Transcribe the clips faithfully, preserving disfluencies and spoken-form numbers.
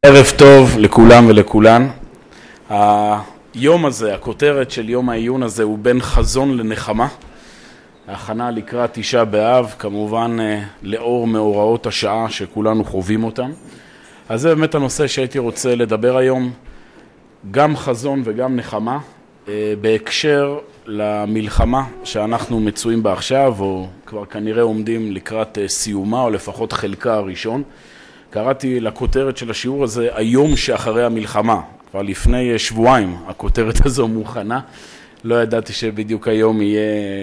ערב טוב לכולם ולכולן. היום הזה, הכותרת של יום העיון הזה הוא בין חזון לנחמה. ההכנה לקראת תשעה באב, כמובן לאור מאורעות השעה שכולנו חווים אותם. אז זה באמת הנושא שהייתי רוצה לדבר היום, גם חזון וגם נחמה, בהקשר למלחמה שאנחנו מצויים בה עכשיו, או כבר כנראה עומדים לקראת סיומה, או לפחות חלקה הראשון. קראתי לכותרת של השיעור הזה, היום שאחרי המלחמה. כבר לפני שבועיים הכותרת הזו מוכנה. לא ידעתי שבדיוק היום יהיה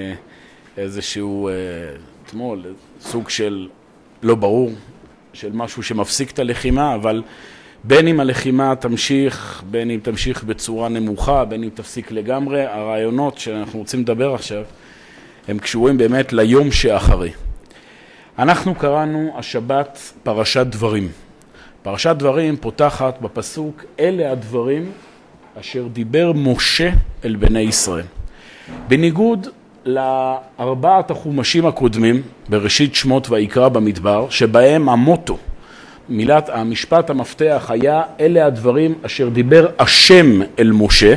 איזשהו, אתמול, סוג של לא ברור, של משהו שמפסיק את הלחימה, אבל בין אם הלחימה תמשיך, בין אם תמשיך בצורה נמוכה, בין אם תפסיק לגמרי, הרעיונות שאנחנו רוצים לדבר עכשיו, הם קשורים באמת ליום שאחרי. אנחנו קראנו השבת פרשת דברים. פרשת דברים פותחת בפסוק, אלה הדברים אשר דיבר משה אל בני ישראל. בניגוד לארבעת החומשים הקודמים, בראשית שמות ויקרא במדבר, שבהם המוטו, מילת המשפט המפתח היה, אלה הדברים אשר דיבר השם אל משה,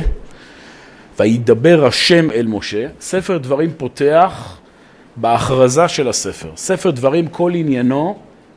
וידבר השם אל משה. ספר דברים פותח בהכרזה של הספר. ספר דברים כל עניינו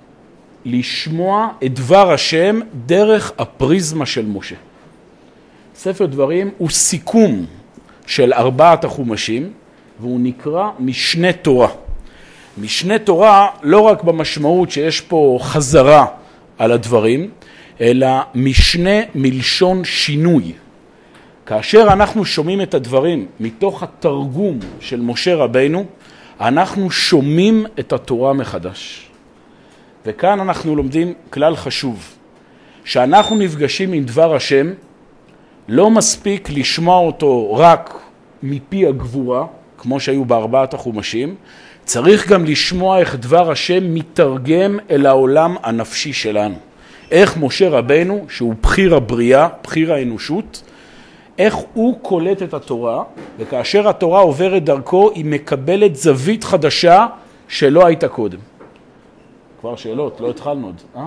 לשמוע את דבר השם דרך הפריזמה של משה. ספר דברים הוא סיכום של ארבעת החומשים, והוא נקרא משנה תורה. משנה תורה לא רק במשמעות שיש פה חזרה על הדברים, אלא משנה מלשון שינוי. כאשר אנחנו שומעים את הדברים מתוך התרגום של משה רבינו, אנחנו שומעים את התורה מחדש. וכאן אנחנו לומדים כלל חשוב, שאנחנו נפגשים עם דבר השם, לא מספיק לשמוע אותו רק מפי הגבורה, כמו שהיו בארבעת החומשים, צריך גם לשמוע איך דבר השם מתרגם אל העולם הנפשי שלנו. איך משה רבינו, שהוא בחיר הבריאה, בחיר האנושות, איך הוא קולט את התורה, וכאשר התורה עוברת דרכו, היא מקבלת זווית חדשה שלא הייתה קודם. כבר שאלות, לא התחלנו עוד. אה?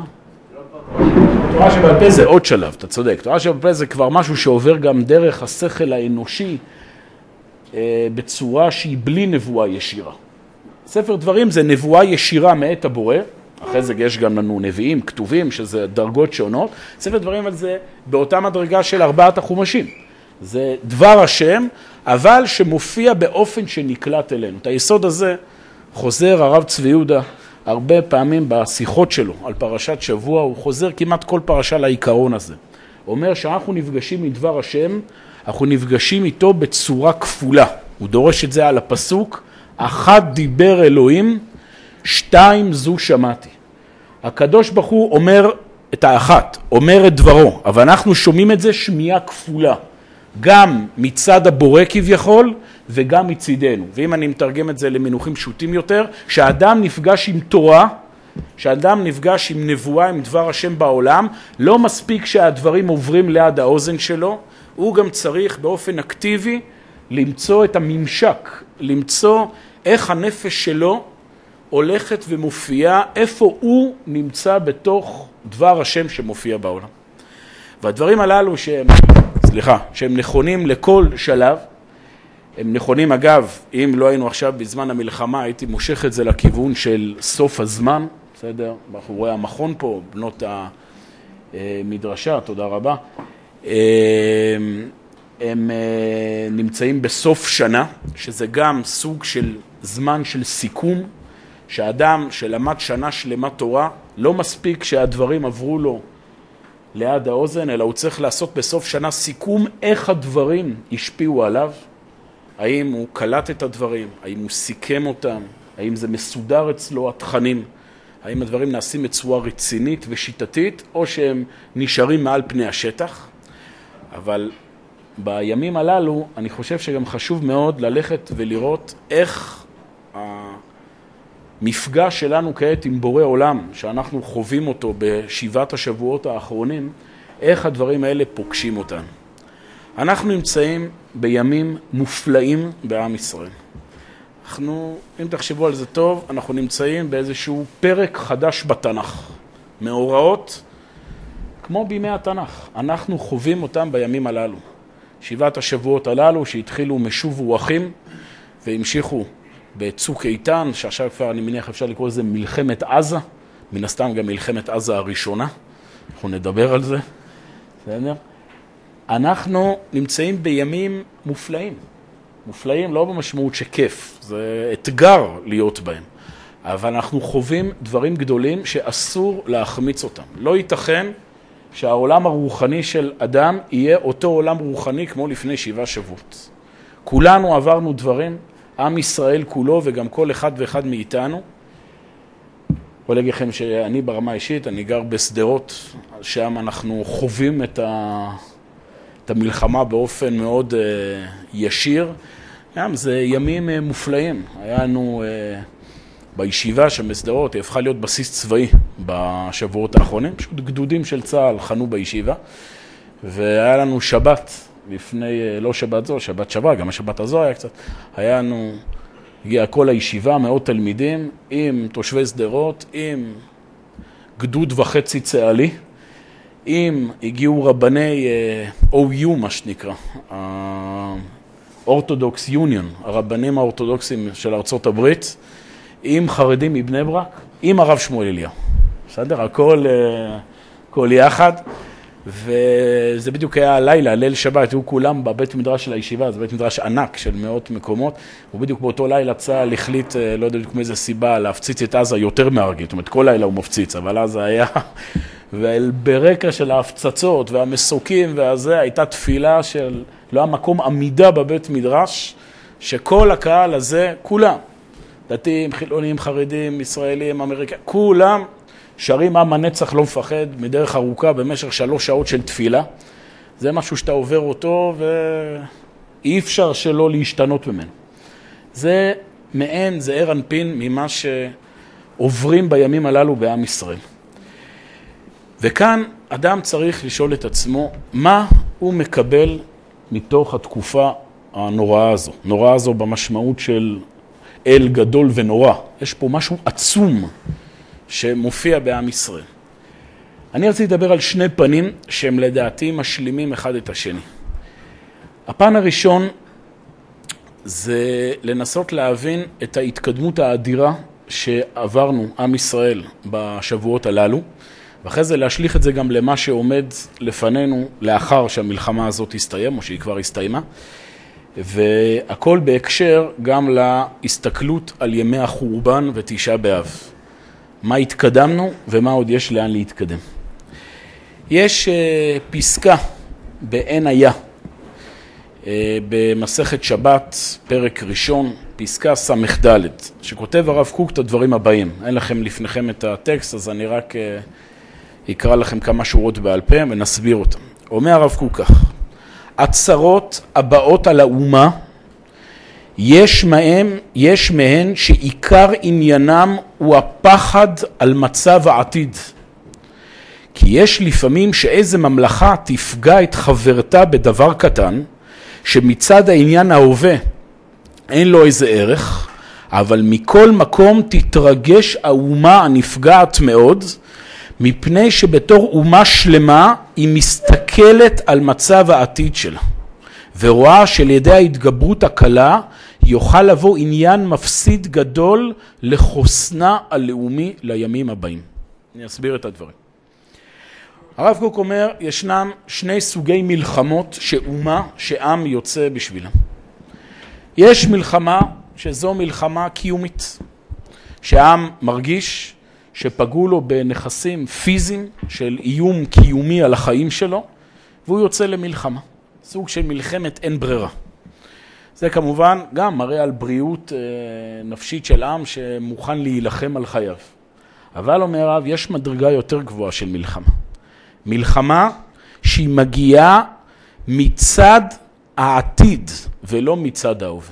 תורה שבעל פה זה עוד שלב, אתה צודק. תורה שבעל פה זה כבר משהו שעובר גם דרך השכל האנושי, אה, בצורה שהיא בלי נבואה ישירה. ספר דברים זה נבואה ישירה מאת הבורא, אחרי זה יש גם לנו נביאים, כתובים, שזה דרגות שונות. ספר דברים על זה באותה מדרגה של ארבעת החומשים. זה דבר השם, אבל שמופיע באופן שנקלט אלינו. את היסוד הזה חוזר הרב צבי יהודה הרבה פעמים בשיחות שלו על פרשת שבוע, הוא חוזר כמעט כל פרשה לעיקרון הזה. הוא אומר שאנחנו נפגשים עם דבר השם, אנחנו נפגשים איתו בצורה כפולה. הוא דורש את זה על הפסוק, אחד דיבר אלוהים, שתיים זו שמעתי. הקדוש ברוך הוא אומר את האחת, אומר את דברו, אבל אנחנו שומעים את זה שמיעה כפולה. גם מצד הבורא כביכול וגם מצידנו. ואם אני מתרגם את זה למינוחים פשוטים יותר, שהאדם נפגש עם תורה, שהאדם נפגש עם נבואה, עם דבר השם בעולם, לא מספיק שהדברים עוברים ליד האוזן שלו, הוא גם צריך באופן אקטיבי למצוא את הממשק, למצוא איך הנפש שלו הולכת ומופיעה, איפה הוא נמצא בתוך דבר השם שמופיע בעולם. והדברים הללו שהם, סליחה, שהם נכונים לכל שלב, הם נכונים אגב, אם לא היינו עכשיו בזמן המלחמה, הייתי מושך את זה לכיוון של סוף הזמן, בסדר? אנחנו רואים המכון פה, בנות המדרשה, תודה רבה. הם נמצאים בסוף שנה, שזה גם סוג של זמן של סיכום, שהאדם שלמד שנה שלמה תורה, לא מספיק שהדברים עברו לו ליד האוזן, אלא הוא צריך לעשות בסוף שנה סיכום איך הדברים השפיעו עליו, האם הוא קלט את הדברים, האם הוא סיכם אותם, האם זה מסודר אצלו התכנים, האם הדברים נעשים בצורה רצינית ושיטתית, או שהם נשארים מעל פני השטח. אבל בימים הללו אני חושב שגם חשוב מאוד ללכת ולראות איך המפגש שלנו כעת עם בורא עולם, שאנחנו חווים אותו בשבעת השבועות האחרונים, איך הדברים האלה פוגשים אותנו. אנחנו נמצאים בימים מופלאים בעם ישראל. אנחנו, אם תחשבו על זה טוב, אנחנו נמצאים באיזשהו פרק חדש בתנ"ך. מאורעות כמו בימי התנ"ך, אנחנו חווים אותם בימים הללו. שבעת השבועות הללו שהתחילו משוב רוחים והמשיכו בצוק איתן, שעכשיו כבר אני מניח אפשר לקרוא לזה מלחמת עזה, מן הסתם גם מלחמת עזה הראשונה, אנחנו נדבר על זה, בסדר? אנחנו נמצאים בימים מופלאים, מופלאים לא במשמעות שכיף, זה אתגר להיות בהם, אבל אנחנו חווים דברים גדולים שאסור להחמיץ אותם. לא ייתכן שהעולם הרוחני של אדם יהיה אותו עולם רוחני כמו לפני שבעה שבועות. כולנו עברנו דברים, עם ישראל כולו וגם כל אחד ואחד מאיתנו. יכול להגיד לכם שאני ברמה אישית, אני גר בסדרות, שם אנחנו חווים את, ה... את המלחמה באופן מאוד uh, ישיר. גם זה ימים uh, מופלאים. היה לנו uh, בישיבה שם בסדרות, היא הפכה להיות בסיס צבאי בשבועות האחרונים. פשוט גדודים של צה"ל חנו בישיבה. והיה לנו שבת לפני, לא שבת זו, שבת שבוע, גם השבת הזו היה קצת. היה לנו, הגיע כל הישיבה, מאות תלמידים, עם תושבי סדרות, עם גדוד וחצי צה"לי, עם הגיעו רבני או יו, מה שנקרא, אורתודוקס יוניון, הרבנים האורתודוקסים של ארצות הברית, עם חרדים מבני ברק, עם הרב שמואל אליהו. בסדר? הכל, הכל יחד. וזה בדיוק היה הלילה, ליל שבת, היו כולם בבית מדרש של הישיבה, זה בית מדרש ענק של מאות מקומות, ובדיוק באותו לילה צה"ל החליט, לא יודע בדיוק מאיזה סיבה, להפציץ את עזה יותר מהרגיל, זאת אומרת כל לילה הוא מפציץ, אבל אז היה, וברקע של ההפצצות והמסוקים והזה, הייתה תפילה של, לא המקום עמידה בבית מדרש, שכל הקהל הזה, כולם, דתיים, חילונים, חרדים, ישראלים, אמריקאים, כולם, שרים עם הנצח לא מפחד מדרך ארוכה במשך שלוש שעות של תפילה. זה משהו שאתה עובר אותו ואי אפשר שלא להשתנות ממנו. זה מעין, זה ער אנפין ממה שעוברים בימים הללו בעם ישראל. וכאן אדם צריך לשאול את עצמו מה הוא מקבל מתוך התקופה הנוראה הזו. נוראה הזו במשמעות של אל גדול ונורא. יש פה משהו עצום שמופיע בעם ישראל. אני רציתי לדבר על שני פנים שהם לדעתי משלימים אחד את השני. הפן הראשון זה לנסות להבין את ההתקדמות האדירה שעברנו עם ישראל בשבועות הללו, ואחרי זה להשליך את זה גם למה שעומד לפנינו לאחר שהמלחמה הזאת תסתיים, או שהיא כבר הסתיימה, והכל בהקשר גם להסתכלות על ימי החורבן ותשעה באב. מה התקדמנו ומה עוד יש לאן להתקדם. יש uh, פסקה בעין היה, uh, במסכת שבת, פרק ראשון, פסקה סמך ד', שכותב הרב קוק את הדברים הבאים. אין לכם לפניכם את הטקסט, אז אני רק uh, אקרא לכם כמה שורות בעל פה ונסביר אותם. אומר הרב קוק כך, הצרות הבאות על האומה, יש מהם, יש מהן שעיקר עניינם הוא הפחד על מצב העתיד. כי יש לפעמים שאיזה ממלכה תפגע את חברתה בדבר קטן, שמצד העניין ההווה אין לו איזה ערך, אבל מכל מקום תתרגש האומה הנפגעת מאוד, מפני שבתור אומה שלמה היא מסתכלת על מצב העתיד שלה, ורואה של ידי ההתגברות הקלה יוכל לבוא עניין מפסיד גדול לחוסנה הלאומי לימים הבאים. אני אסביר את הדברים. הרב קוק אומר, ישנם שני סוגי מלחמות שאומה, שעם יוצא בשבילם. יש מלחמה שזו מלחמה קיומית, שהעם מרגיש שפגעו לו בנכסים פיזיים של איום קיומי על החיים שלו, והוא יוצא למלחמה. סוג של מלחמת אין ברירה. זה כמובן גם מראה על בריאות נפשית של עם שמוכן להילחם על חייו. אבל אומר הרב, יש מדרגה יותר גבוהה של מלחמה. מלחמה שהיא מגיעה מצד העתיד ולא מצד ההווה.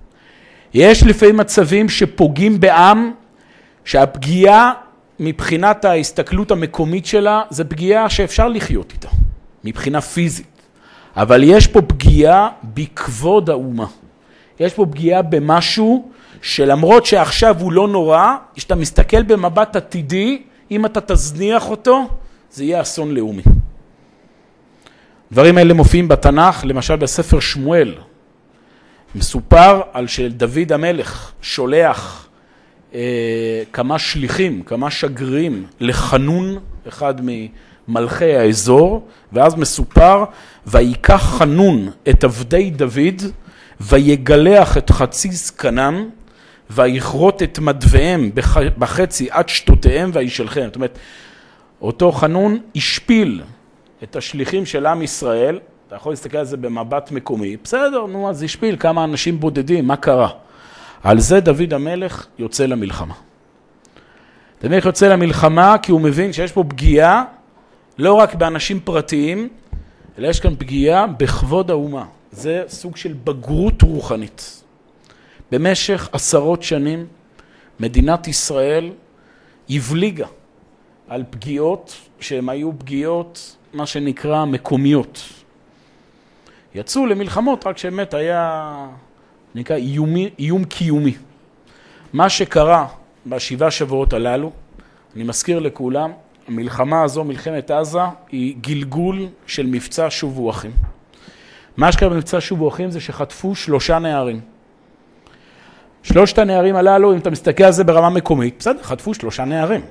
יש לפעמים מצבים שפוגעים בעם, שהפגיעה מבחינת ההסתכלות המקומית שלה, זה פגיעה שאפשר לחיות איתה, מבחינה פיזית. אבל יש פה פגיעה בכבוד האומה. יש פה פגיעה במשהו שלמרות שעכשיו הוא לא נורא, כשאתה מסתכל במבט עתידי, אם אתה תזניח אותו, זה יהיה אסון לאומי. דברים האלה מופיעים בתנ"ך, למשל בספר שמואל. מסופר על שדוד המלך שולח אה, כמה שליחים, כמה שגרירים לחנון, אחד ממלכי האזור, ואז מסופר, ויקח חנון את עבדי דוד, ויגלח את חצי זקנם, ויכרות את מדוויהם בחצי עד שטותיהם, וישלחם. זאת אומרת, אותו חנון השפיל את השליחים של עם ישראל, אתה יכול להסתכל על זה במבט מקומי, בסדר, נו, אז השפיל כמה אנשים בודדים, מה קרה? על זה דוד המלך יוצא למלחמה. דוד המלך יוצא למלחמה כי הוא מבין שיש פה פגיעה, לא רק באנשים פרטיים, אלא יש כאן פגיעה בכבוד האומה. זה סוג של בגרות רוחנית. במשך עשרות שנים, מדינת ישראל הבליגה על פגיעות שהן היו פגיעות, מה שנקרא, מקומיות. יצאו למלחמות רק שבאמת היה, נקרא, איומי, איום קיומי. מה שקרה בשבעה שבועות הללו, אני מזכיר לכולם, המלחמה הזו, מלחמת עזה, היא גלגול של מבצע שובו אחים. מה שקרה במבצע שובו אחים זה שחטפו שלושה נערים. שלושת הנערים הללו, אם אתה מסתכל על זה ברמה מקומית, בסדר, חטפו שלושה נערים.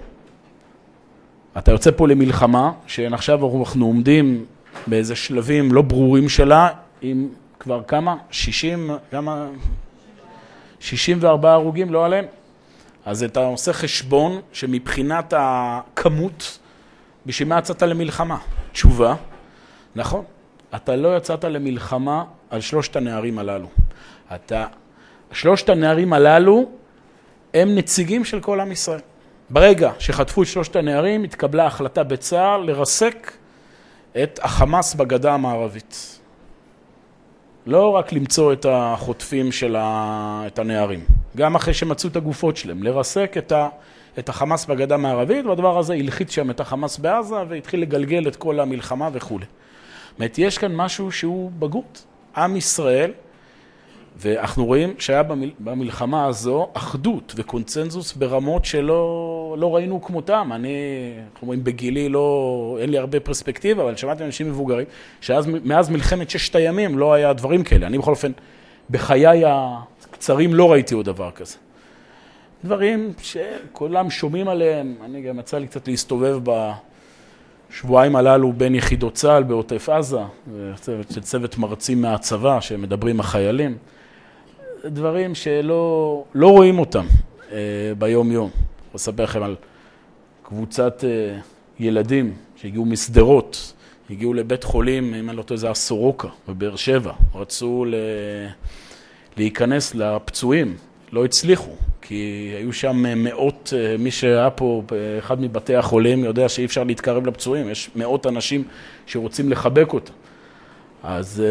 אתה יוצא פה למלחמה, שעכשיו אנחנו עומדים באיזה שלבים לא ברורים שלה, עם כבר כמה? שישים, כמה? שישים וארבעה הרוגים, לא עליהם. אז אתה עושה חשבון שמבחינת הכמות, בשביל מה יצאת למלחמה? תשובה, נכון, אתה לא יצאת למלחמה על שלושת הנערים הללו. אתה, שלושת הנערים הללו הם נציגים של כל עם ישראל. ברגע שחטפו את שלושת הנערים, התקבלה החלטה בצה"ל לרסק את החמאס בגדה המערבית. לא רק למצוא את החוטפים של את הנערים, גם אחרי שמצאו את הגופות שלהם, לרסק את, ה, את החמאס בגדה המערבית, והדבר הזה הלחיץ שם את החמאס בעזה, והתחיל לגלגל את כל המלחמה וכו'. זאת אומרת, יש כאן משהו שהוא בגרות. עם ישראל, ואנחנו רואים שהיה במלחמה הזו אחדות וקונצנזוס ברמות שלא לא ראינו כמותם. אני, אנחנו רואים בגילי, לא, אין לי הרבה פרספקטיבה, אבל שמעתי אנשים מבוגרים, שמאז מלחמת ששת הימים לא היה דברים כאלה. אני בכל אופן, בחיי הקצרים לא ראיתי עוד דבר כזה. דברים שכולם שומעים עליהם, אני גם יצא לי קצת להסתובב בשבועיים הללו בין יחידות צה"ל בעוטף עזה, של צוות מרצים מהצבא שמדברים החיילים. דברים שלא לא רואים אותם אה, ביום יום. אני אספר לכם על קבוצת אה, ילדים שהגיעו מסדרות, הגיעו לבית חולים, אם אני לא טועה זה הסורוקה בבאר שבע, רצו ל... להיכנס לפצועים, לא הצליחו, כי היו שם מאות, מי שהיה פה באחד מבתי החולים יודע שאי אפשר להתקרב לפצועים, יש מאות אנשים שרוצים לחבק אותם. אז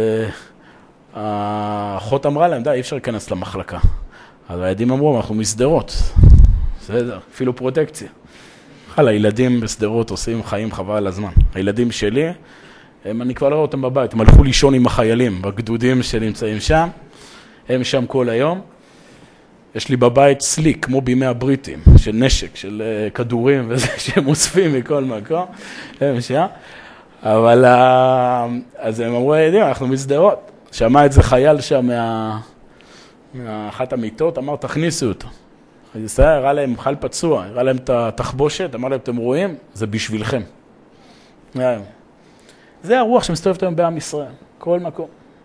האחות אמרה להם, די, אי אפשר להיכנס למחלקה. אז הילדים אמרו, אנחנו מסדרות, בסדר, אפילו פרוטקציה. בכלל, הילדים בסדרות עושים חיים חבל על הזמן. הילדים שלי, הם, אני כבר לא רואה אותם בבית, הם הלכו לישון עם החיילים, בגדודים שנמצאים שם, הם שם כל היום. יש לי בבית סליק, כמו בימי הבריטים, של נשק, של uh, כדורים וזה, שהם אוספים מכל מקום, הם שם. אבל, uh, אז הם אמרו, הילדים, אנחנו מסדרות. שמע את זה חייל שם מה... מאחת המיטות, אמר, תכניסו אותו. אז ישראל הראה להם חל פצוע, הראה להם את התחבושת, אמר להם, אתם רואים? זה בשבילכם. זה הרוח שמסתובבת היום בעם ישראל, כל מקום.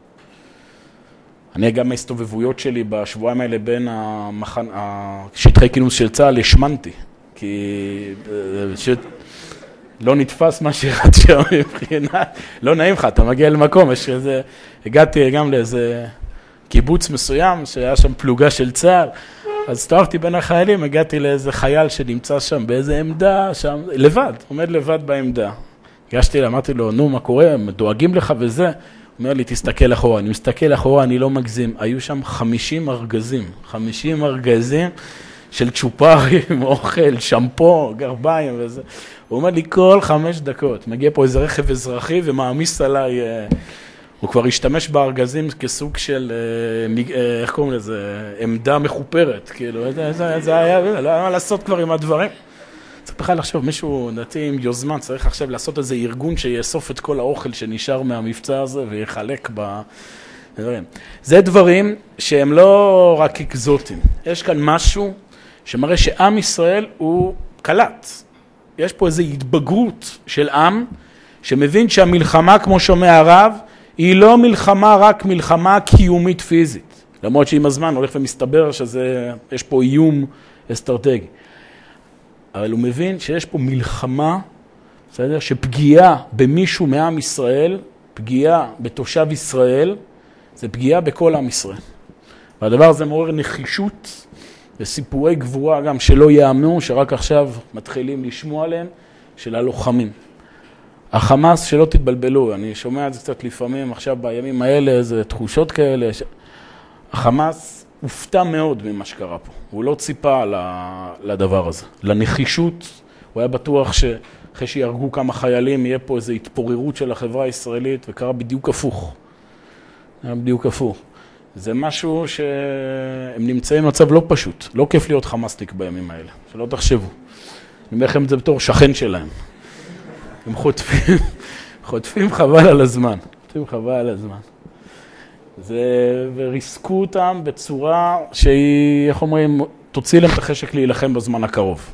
אני גם ההסתובבויות שלי בשבועיים האלה בין המחנ... השטחי כינוס של צה"ל השמנתי, כי שט... לא נתפס מה שירת שם מבחינה, לא נעים לך, אתה מגיע למקום, יש איזה... הגעתי גם לאיזה קיבוץ מסוים שהיה שם פלוגה של צה"ל, אז הסתובבתי בין החיילים, הגעתי לאיזה חייל שנמצא שם באיזה עמדה, שם לבד, עומד לבד בעמדה. הגשתי לה, אמרתי לו, נו, מה קורה? הם דואגים לך וזה. הוא אומר לי, תסתכל אחורה. אני מסתכל אחורה, אני לא מגזים. היו שם חמישים ארגזים, חמישים ארגזים של צ'ופרים, אוכל, שמפו, גרביים וזה. הוא אומר לי, כל חמש דקות, מגיע פה איזה רכב אזרחי ומעמיס עליי, הוא כבר השתמש בארגזים כסוג של, איך קוראים לזה, עמדה מחופרת, כאילו, זה, זה, זה היה, לא היה מה לעשות כבר עם הדברים. צריך בכלל לחשוב, מישהו דתי עם יוזמן צריך עכשיו לעשות איזה ארגון שיאסוף את כל האוכל שנשאר מהמבצע הזה ויחלק ב... זה דברים שהם לא רק אקזוטיים. יש כאן משהו שמראה שעם ישראל הוא קלט. יש פה איזו התבגרות של עם שמבין שהמלחמה, כמו שומע הרב, היא לא מלחמה רק מלחמה קיומית פיזית. למרות שעם הזמן הולך ומסתבר שיש פה איום אסטרטגי. אבל הוא מבין שיש פה מלחמה, בסדר? שפגיעה במישהו מעם ישראל, פגיעה בתושב ישראל, זה פגיעה בכל עם ישראל. והדבר הזה מעורר נחישות וסיפורי גבורה גם שלא יאמנו, שרק עכשיו מתחילים לשמוע עליהם, של הלוחמים. החמאס, שלא תתבלבלו, אני שומע את זה קצת לפעמים, עכשיו בימים האלה, איזה תחושות כאלה. החמאס הופתע מאוד ממה שקרה פה. הוא לא ציפה לדבר הזה. לנחישות, הוא היה בטוח שאחרי שירגו כמה חיילים, יהיה פה איזו התפוררות של החברה הישראלית, וקרה בדיוק הפוך. היה בדיוק הפוך. זה משהו שהם נמצאים במצב לא פשוט. לא כיף להיות חמאסניק בימים האלה. שלא תחשבו. אני אומר לכם את זה בתור שכן שלהם. הם חוטפים, חוטפים חבל על הזמן. חוטפים חבל על הזמן. זה, וריסקו אותם בצורה שהיא, איך אומרים, תוציא להם את החשק להילחם בזמן הקרוב.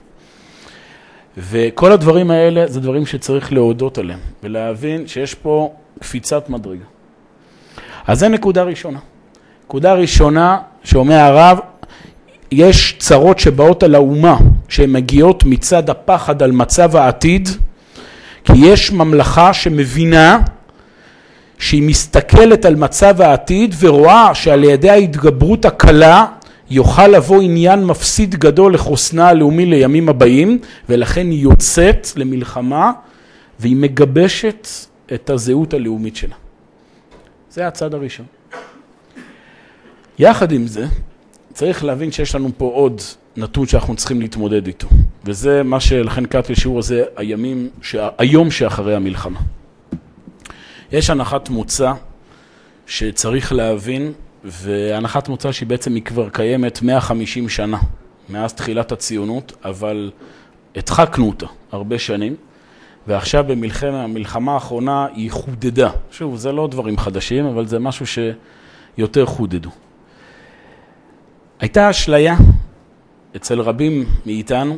וכל הדברים האלה זה דברים שצריך להודות עליהם, ולהבין שיש פה קפיצת מדרגה. אז זה נקודה ראשונה. נקודה ראשונה שאומר הרב, יש צרות שבאות על האומה, שהן מגיעות מצד הפחד על מצב העתיד, כי יש ממלכה שמבינה שהיא מסתכלת על מצב העתיד ורואה שעל ידי ההתגברות הקלה יוכל לבוא עניין מפסיד גדול לחוסנה הלאומי לימים הבאים, ולכן היא יוצאת למלחמה והיא מגבשת את הזהות הלאומית שלה. זה הצד הראשון. יחד עם זה, צריך להבין שיש לנו פה עוד נתון שאנחנו צריכים להתמודד איתו. וזה מה שלכן קראתי לשיעור הזה, הימים, היום שאחרי המלחמה. יש הנחת מוצא שצריך להבין, והנחת מוצא שהיא בעצם היא כבר קיימת מאה וחמישים שנה, מאז תחילת הציונות, אבל הדחקנו אותה הרבה שנים, ועכשיו במלחמה, המלחמה האחרונה היא חודדה. שוב, זה לא דברים חדשים, אבל זה משהו שיותר חודדו. הייתה אשליה אצל רבים מאיתנו,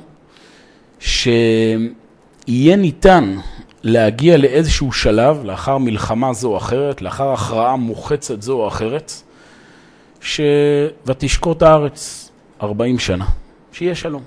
שיהיה ניתן להגיע לאיזשהו שלב, לאחר מלחמה זו או אחרת, לאחר הכרעה מוחצת זו או אחרת, ותשקוט הארץ ארבעים שנה, שיהיה שלום.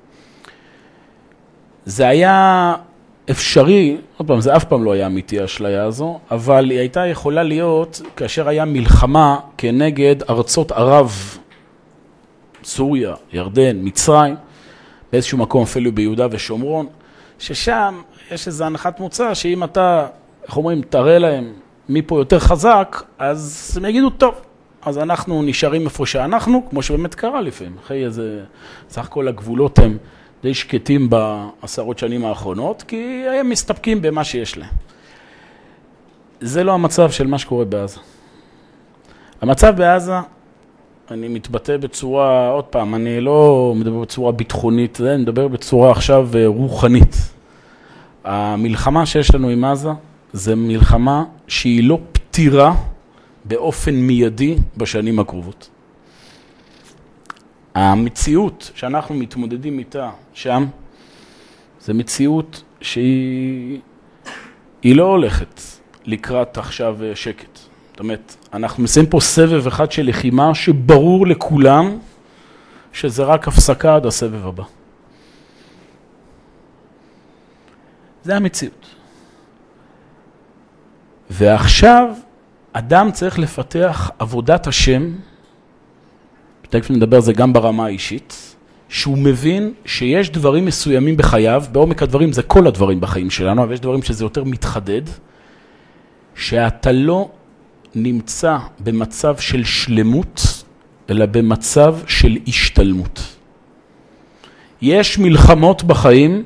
זה היה אפשרי, עוד פעם, זה אף פעם לא היה אמיתי האשליה הזו, אבל היא הייתה יכולה להיות כאשר היה מלחמה כנגד ארצות ערב, סוריה, ירדן, מצרים, באיזשהו מקום אפילו ביהודה ושומרון, ששם יש איזו הנחת מוצא שאם אתה, איך אומרים, תראה להם מי פה יותר חזק, אז הם יגידו, טוב, אז אנחנו נשארים איפה שאנחנו, כמו שבאמת קרה לפעמים. אחרי איזה, סך הכל הגבולות הם די שקטים בעשרות שנים האחרונות, כי הם מסתפקים במה שיש להם. זה לא המצב של מה שקורה בעזה. המצב בעזה, אני מתבטא בצורה, עוד פעם, אני לא מדבר בצורה ביטחונית, אני מדבר בצורה עכשיו רוחנית. המלחמה שיש לנו עם עזה, זה מלחמה שהיא לא פתירה באופן מיידי בשנים הקרובות. המציאות שאנחנו מתמודדים איתה שם, זה מציאות שהיא היא לא הולכת לקראת עכשיו שקט. זאת אומרת, אנחנו מסיים פה סבב אחד של לחימה שברור לכולם שזה רק הפסקה עד הסבב הבא. זה המציאות. ועכשיו אדם צריך לפתח עבודת השם, תכף נדבר על זה גם ברמה האישית, שהוא מבין שיש דברים מסוימים בחייו, בעומק הדברים זה כל הדברים בחיים שלנו, אבל יש דברים שזה יותר מתחדד, שאתה לא נמצא במצב של שלמות, אלא במצב של השתלמות. יש מלחמות בחיים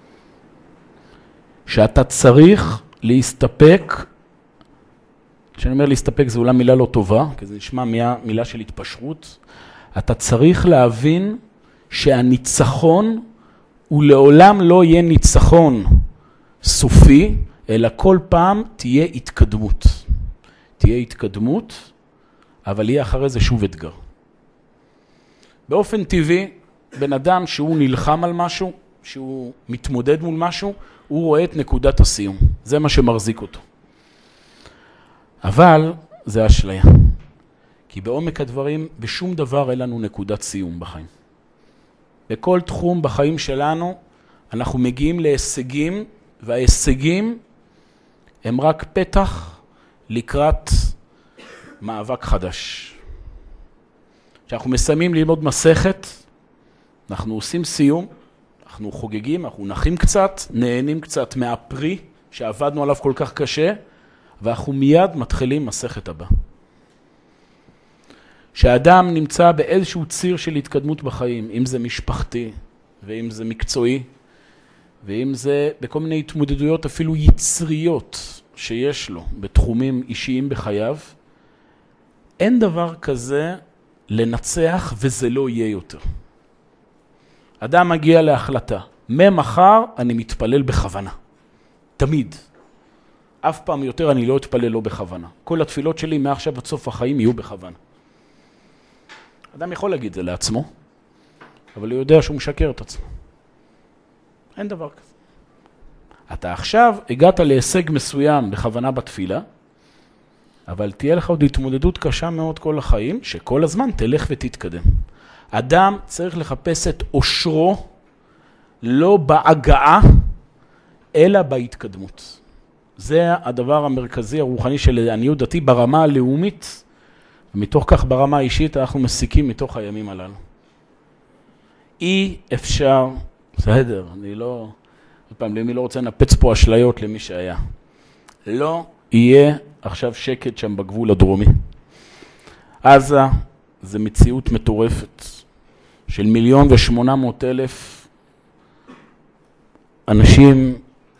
שאתה צריך להסתפק, כשאני אומר להסתפק זה אולי מילה לא טובה, כי זה נשמע מילה של התפשרות, אתה צריך להבין שהניצחון ולעולם לא יהיה ניצחון סופי, אלא כל פעם תהיה התקדמות. תהיה התקדמות, אבל יהיה אחרי זה שוב אתגר. באופן טבעי, בן אדם שהוא נלחם על משהו, שהוא מתמודד מול משהו, הוא רואה את נקודת הסיום. זה מה שמחזיק אותו. אבל זה אשליה. כי בעומק הדברים, בשום דבר אין לנו נקודת סיום בחיים. בכל תחום בחיים שלנו, אנחנו מגיעים להישגים, וההישגים הם רק פתח לקראת מאבק חדש. כשאנחנו מסיימים ללמוד מסכת, אנחנו עושים סיום, אנחנו חוגגים, אנחנו נחים קצת, נהנים קצת מהפרי שעבדנו עליו כל כך קשה, ואנחנו מיד מתחילים מסכת הבא. שהאדם נמצא באיזשהו ציר של התקדמות בחיים, אם זה משפחתי, ואם זה מקצועי, ואם זה בכל מיני התמודדויות אפילו יצריות שיש לו בתחומים אישיים בחייו, אין דבר כזה לנצח וזה לא יהיה יותר. אדם מגיע להחלטה, ממחר אני מתפלל בכוונה. תמיד. אף פעם יותר אני לא אתפלל לא בכוונה. כל התפילות שלי מעכשיו עד סוף החיים יהיו בכוונה. אדם יכול להגיד זה לעצמו, אבל הוא יודע שהוא משקר את עצמו. אין דבר כזה. אתה עכשיו הגעת להישג מסוים בכוונה בתפילה, אבל תהיה לך עוד התמודדות קשה מאוד כל החיים, שכל הזמן תלך ותתקדם. אדם צריך לחפש את אושרו, לא בהגעה, אלא בהתקדמות. זה הדבר המרכזי הרוחני של עניות דתי ברמה הלאומית, ומתוך כך ברמה האישית אנחנו מסיקים מתוך הימים הללו. אי אפשר, בסדר, אני לא, עוד פעם, למי לא רוצה לנפץ פה אשליות למי שהיה. לא יהיה עכשיו שקט שם בגבול הדרומי. עזה זה מציאות מטורפת של מיליון ושמונה מאות אלף אנשים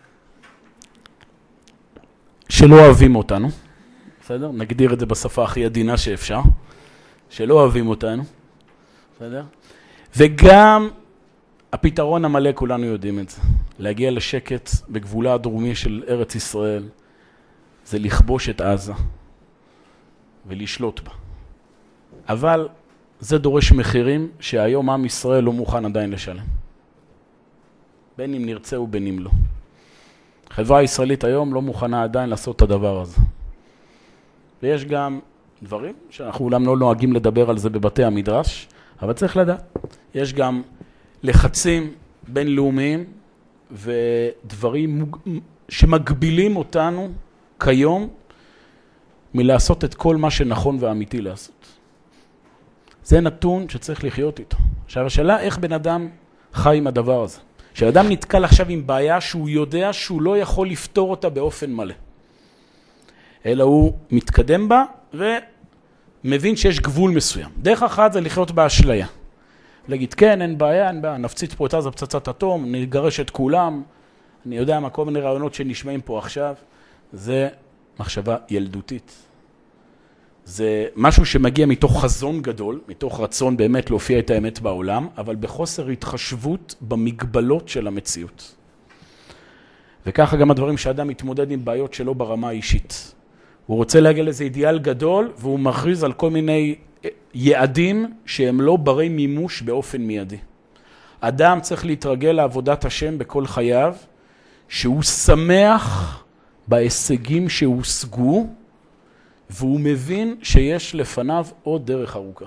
שלא אוהבים אותנו. בסדר? נגדיר את זה בשפה הכי עדינה שאפשר. שלא אוהבים אותנו. בסדר? וגם הפתרון המלא, כולנו יודעים את זה. להגיע לשקט בגבולה הדרומי של ארץ ישראל, זה לכבוש את עזה ולשלוט בה. אבל זה דורש מחירים שהיום עם ישראל לא מוכן עדיין לשלם. בין אם נרצה ובין אם לא. החברה הישראלית היום לא מוכנה עדיין לעשות את הדבר הזה. ויש גם דברים שאנחנו אולי לא נוהגים לדבר על זה בבתי המדרש, אבל צריך לדעת. יש גם לחצים בינלאומיים ודברים שמגבילים אותנו כיום מלעשות את כל מה שנכון ואמיתי לעשות. זה נתון שצריך לחיות איתו. עכשיו השאלה איך בן אדם חי עם הדבר הזה. כשאדם נתקל עכשיו עם בעיה שהוא יודע שהוא לא יכול לפתור אותה באופן מלא. אלא הוא מתקדם בה ומבין שיש גבול מסוים. דרך אחת זה לחיות באשליה. להגיד כן, אין בעיה, אין בעיה, נפציץ פה את עזה פצצת אטום, נגרש את כולם. אני יודע מה כל מיני רעיונות שנשמעים פה עכשיו. זה מחשבה ילדותית. זה משהו שמגיע מתוך חזון גדול, מתוך רצון באמת להופיע את האמת בעולם, אבל בחוסר התחשבות במגבלות של המציאות. וככה גם הדברים שאדם מתמודד עם בעיות שלו ברמה האישית. הוא רוצה להגיע לזה אידיאל גדול, והוא מכריז על כל מיני יעדים שהם לא ברי מימוש באופן מיידי. אדם צריך להתרגל לעבודת השם בכל חייו, שהוא שמח בהישגים שהושגו, והוא מבין שיש לפניו עוד דרך ארוכה.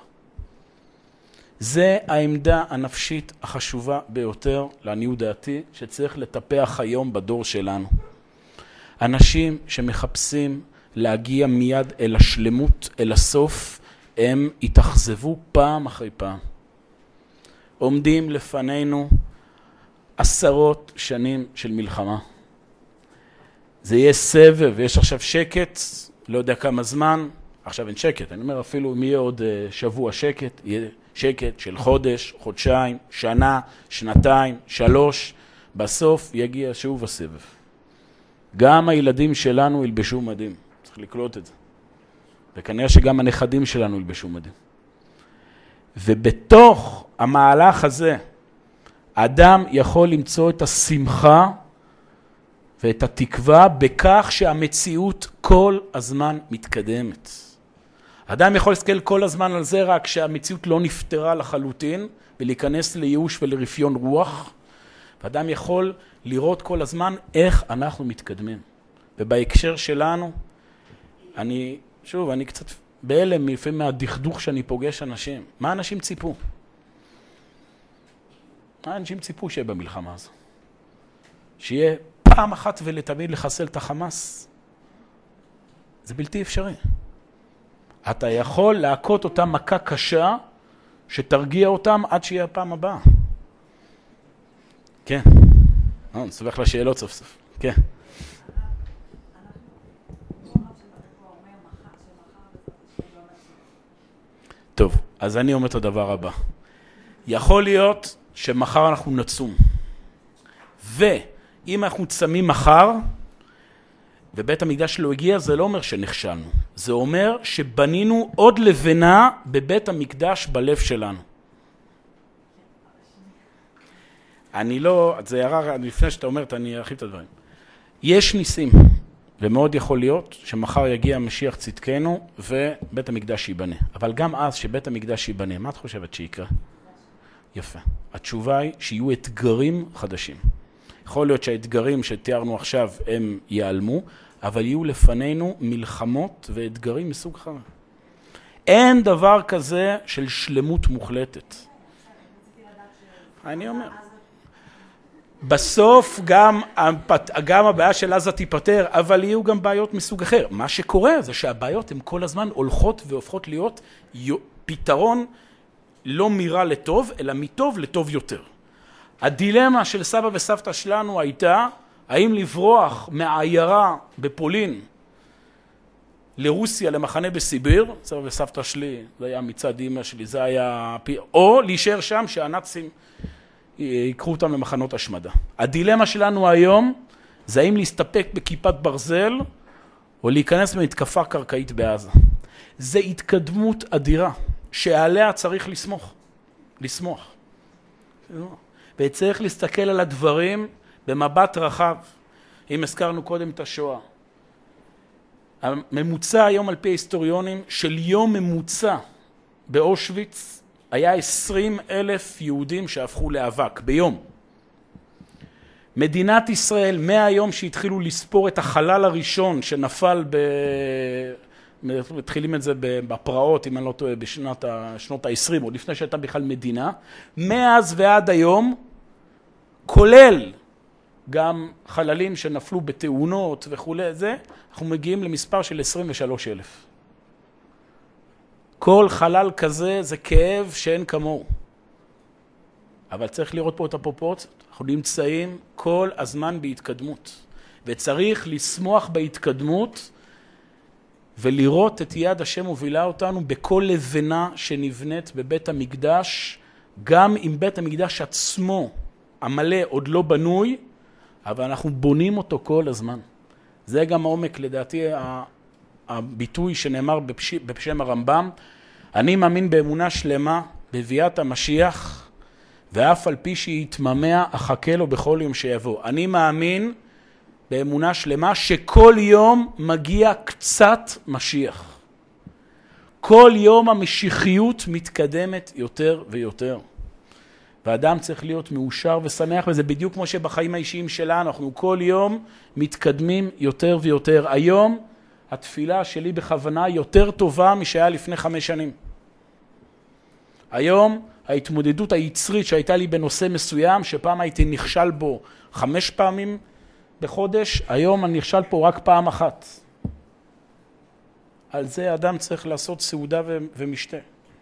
זה העמדה הנפשית החשובה ביותר לעניות דעתי, שצריך לטפח היום בדור שלנו. אנשים שמחפשים להגיע מיד אל השלמות, אל הסוף, הם יתאכזבו פעם אחרי פעם. עומדים לפנינו עשרות שנים של מלחמה. זה יהיה סבב, יש עכשיו שקט, לא יודע כמה זמן, עכשיו אין שקט, אני אומר אפילו אם יהיה עוד שבוע שקט, יהיה שקט של חודש, חודשיים, שנה, שנתיים, שלוש, בסוף יגיע שוב הסבב. גם הילדים שלנו ילבשו מדים, צריך לקלוט את זה. וכנראה שגם הנכדים שלנו ילבשו מדים. ובתוך המהלך הזה, האדם יכול למצוא את השמחה ואת התקווה בכך שהמציאות כל הזמן מתקדמת. האדם יכול להסתכל כל הזמן על זה רק שהמציאות לא נפתרה לחלוטין ולהיכנס לייאוש ולרפיון רוח. האדם יכול לראות כל הזמן איך אנחנו מתקדמים. ובהקשר שלנו, אני, שוב, אני קצת בהלם לפעמים מהדכדוך שאני פוגש אנשים. מה אנשים ציפו? מה אנשים ציפו שיהיה במלחמה הזו? שיהיה פעם אחת ולתמיד לחסל את החמאס? זה בלתי אפשרי. אתה יכול להכות אותה מכה קשה שתרגיע אותם עד שיהיה הפעם הבאה. כן. אה, נסבך לשאלות סוף סוף. כן. טוב, אז אני אומר את הדבר הבא. יכול להיות שמחר אנחנו נצום. ואם אנחנו צמים מחר, ובית המקדש לא הגיע, זה לא אומר שנכשלנו. זה אומר שבנינו עוד לבנה בבית המקדש בלב שלנו. אני לא, זה ירר, לפני שאתה אומרת, אני ארחיב את הדברים. יש ניסים, ומאוד יכול להיות שמחר יגיע משיח צדקנו, ובית המקדש ייבנה. אבל גם אז שבית המקדש ייבנה, מה את חושבת שיקרה? יפה. התשובה היא שיהיו אתגרים חדשים. יכול להיות שהאתגרים שתיארנו עכשיו הם ייעלמו, אבל יהיו לפנינו מלחמות ואתגרים מסוג אחר. אין דבר כזה של שלמות מוחלטת. אני אומר, בסוף גם, גם הבעיה של עזה תיפטר, אבל יהיו גם בעיות מסוג אחר. מה שקורה זה שהבעיות הן כל הזמן הולכות והופכות להיות פתרון לא מרע לטוב, אלא מטוב לטוב יותר. הדילמה של סבא וסבתא שלנו הייתה, האם לברוח מהעיירה בפולין לרוסיה, למחנה בסיביר, סבא וסבתא שלי, זה היה מצד אמא שלי, זה היה, או להישאר שם שהנאצים יקחו אותם למחנות השמדה. הדילמה שלנו היום זה האם להסתפק בכיפת ברזל או להיכנס במתקפה קרקעית בעזה. זה התקדמות אדירה שעליה צריך לסמוך, לסמוך. וצריך להסתכל על הדברים במבט רחב. אם הזכרנו קודם את השואה. הממוצע היום על פי היסטוריונים של יום ממוצע באושוויץ היה עשרים אלף יהודים שהפכו לאבק ביום. מדינת ישראל, מהיום שהתחילו לספור את החלל הראשון שנפל ב... מתחילים את זה בפרעות, אם אני לא טועה, בשנות ה-עשרים, או לפני שהייתה בכלל מדינה, מאז ועד היום, כולל גם חללים שנפלו בתאונות וכו' זה, אנחנו מגיעים למספר של עשרים ושלושה אלף. כל חלל כזה זה כאב שאין כמוהו. אבל צריך לראות פה את הפרופורציות. אנחנו נמצאים כל הזמן בהתקדמות. וצריך לשמוח בהתקדמות ולראות את יד השם מובילה אותנו בכל לבנה שנבנית בבית המקדש, גם אם בית המקדש עצמו המלא עוד לא בנוי, אבל אנחנו בונים אותו כל הזמן. זה גם העומק לדעתי הביטוי שנאמר בשם הרמב"ם, אני מאמין באמונה שלמה בביאת המשיח, ואף על פי שיתממע אחכה לו בכל יום שיבוא. אני מאמין באמונה שלמה שכל יום מגיע קצת משיח. כל יום המשיחיות מתקדמת יותר ויותר. והאדם צריך להיות מאושר ושמח, וזה בדיוק כמו שבחיים האישיים שלנו, אנחנו כל יום מתקדמים יותר ויותר. היום התפילה שלי בכוונה יותר טובה משהיה לפני חמש שנים. היום ההתמודדות היצרית שהייתה לי בנושא מסוים, שפעם הייתי נכשל בו חמש פעמים בחודש, היום אני נכשל פה רק פעם אחת. על זה אדם צריך לעשות סעודה ומשתה.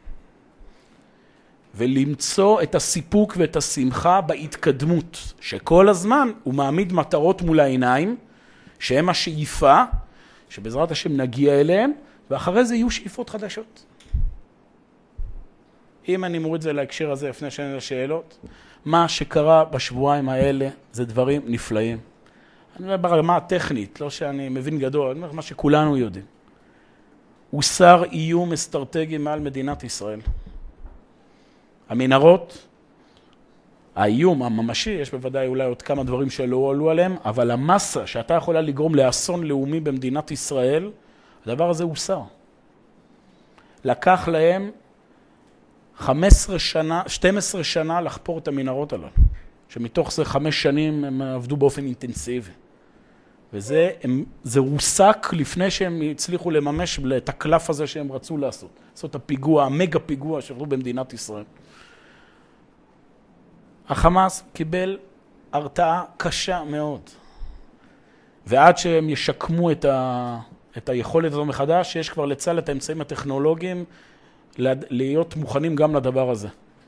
ולמצוא את הסיפוק ואת השמחה בהתקדמות, שכל הזמן הוא מעמיד מטרות מול העיניים, שהם השאיפה, שבעזרת השם נגיע אליהם, ואחרי זה יהיו שאיפות חדשות. אם אני מוריד את זה להקשר הזה לפני שאני לשאלות, מה שקרה בשבועיים האלה זה דברים נפלאים. אני אומר ברמה הטכנית, לא שאני מבין גדול, אני אומר מה שכולנו יודעים. הוסר איום אסטרטגי מעל מדינת ישראל. המנהרות האיום הממשי, יש בוודאי אולי עוד כמה דברים שלא עלו עליהם, אבל המסה שאתה יכולה לגרום לאסון לאומי במדינת ישראל, הדבר הזה הוסר. לקח להם חמש עשרה שנה, שתים עשרה שנה לחפור את המנהרות הללו, שמתוך זה חמש שנים הם עבדו באופן אינטנסיבי. וזה הם, זה רוסק לפני שהם הצליחו לממש את הקלף הזה שהם רצו לעשות. לעשות את הפיגוע, המגה פיגוע שעברו במדינת ישראל. החמאס קיבל הרתעה קשה מאוד. ועד שהם ישקמו את, ה, את היכולת הזו מחדש, יש כבר לצה"ל את האמצעים הטכנולוגיים להיות מוכנים גם לדבר הזה.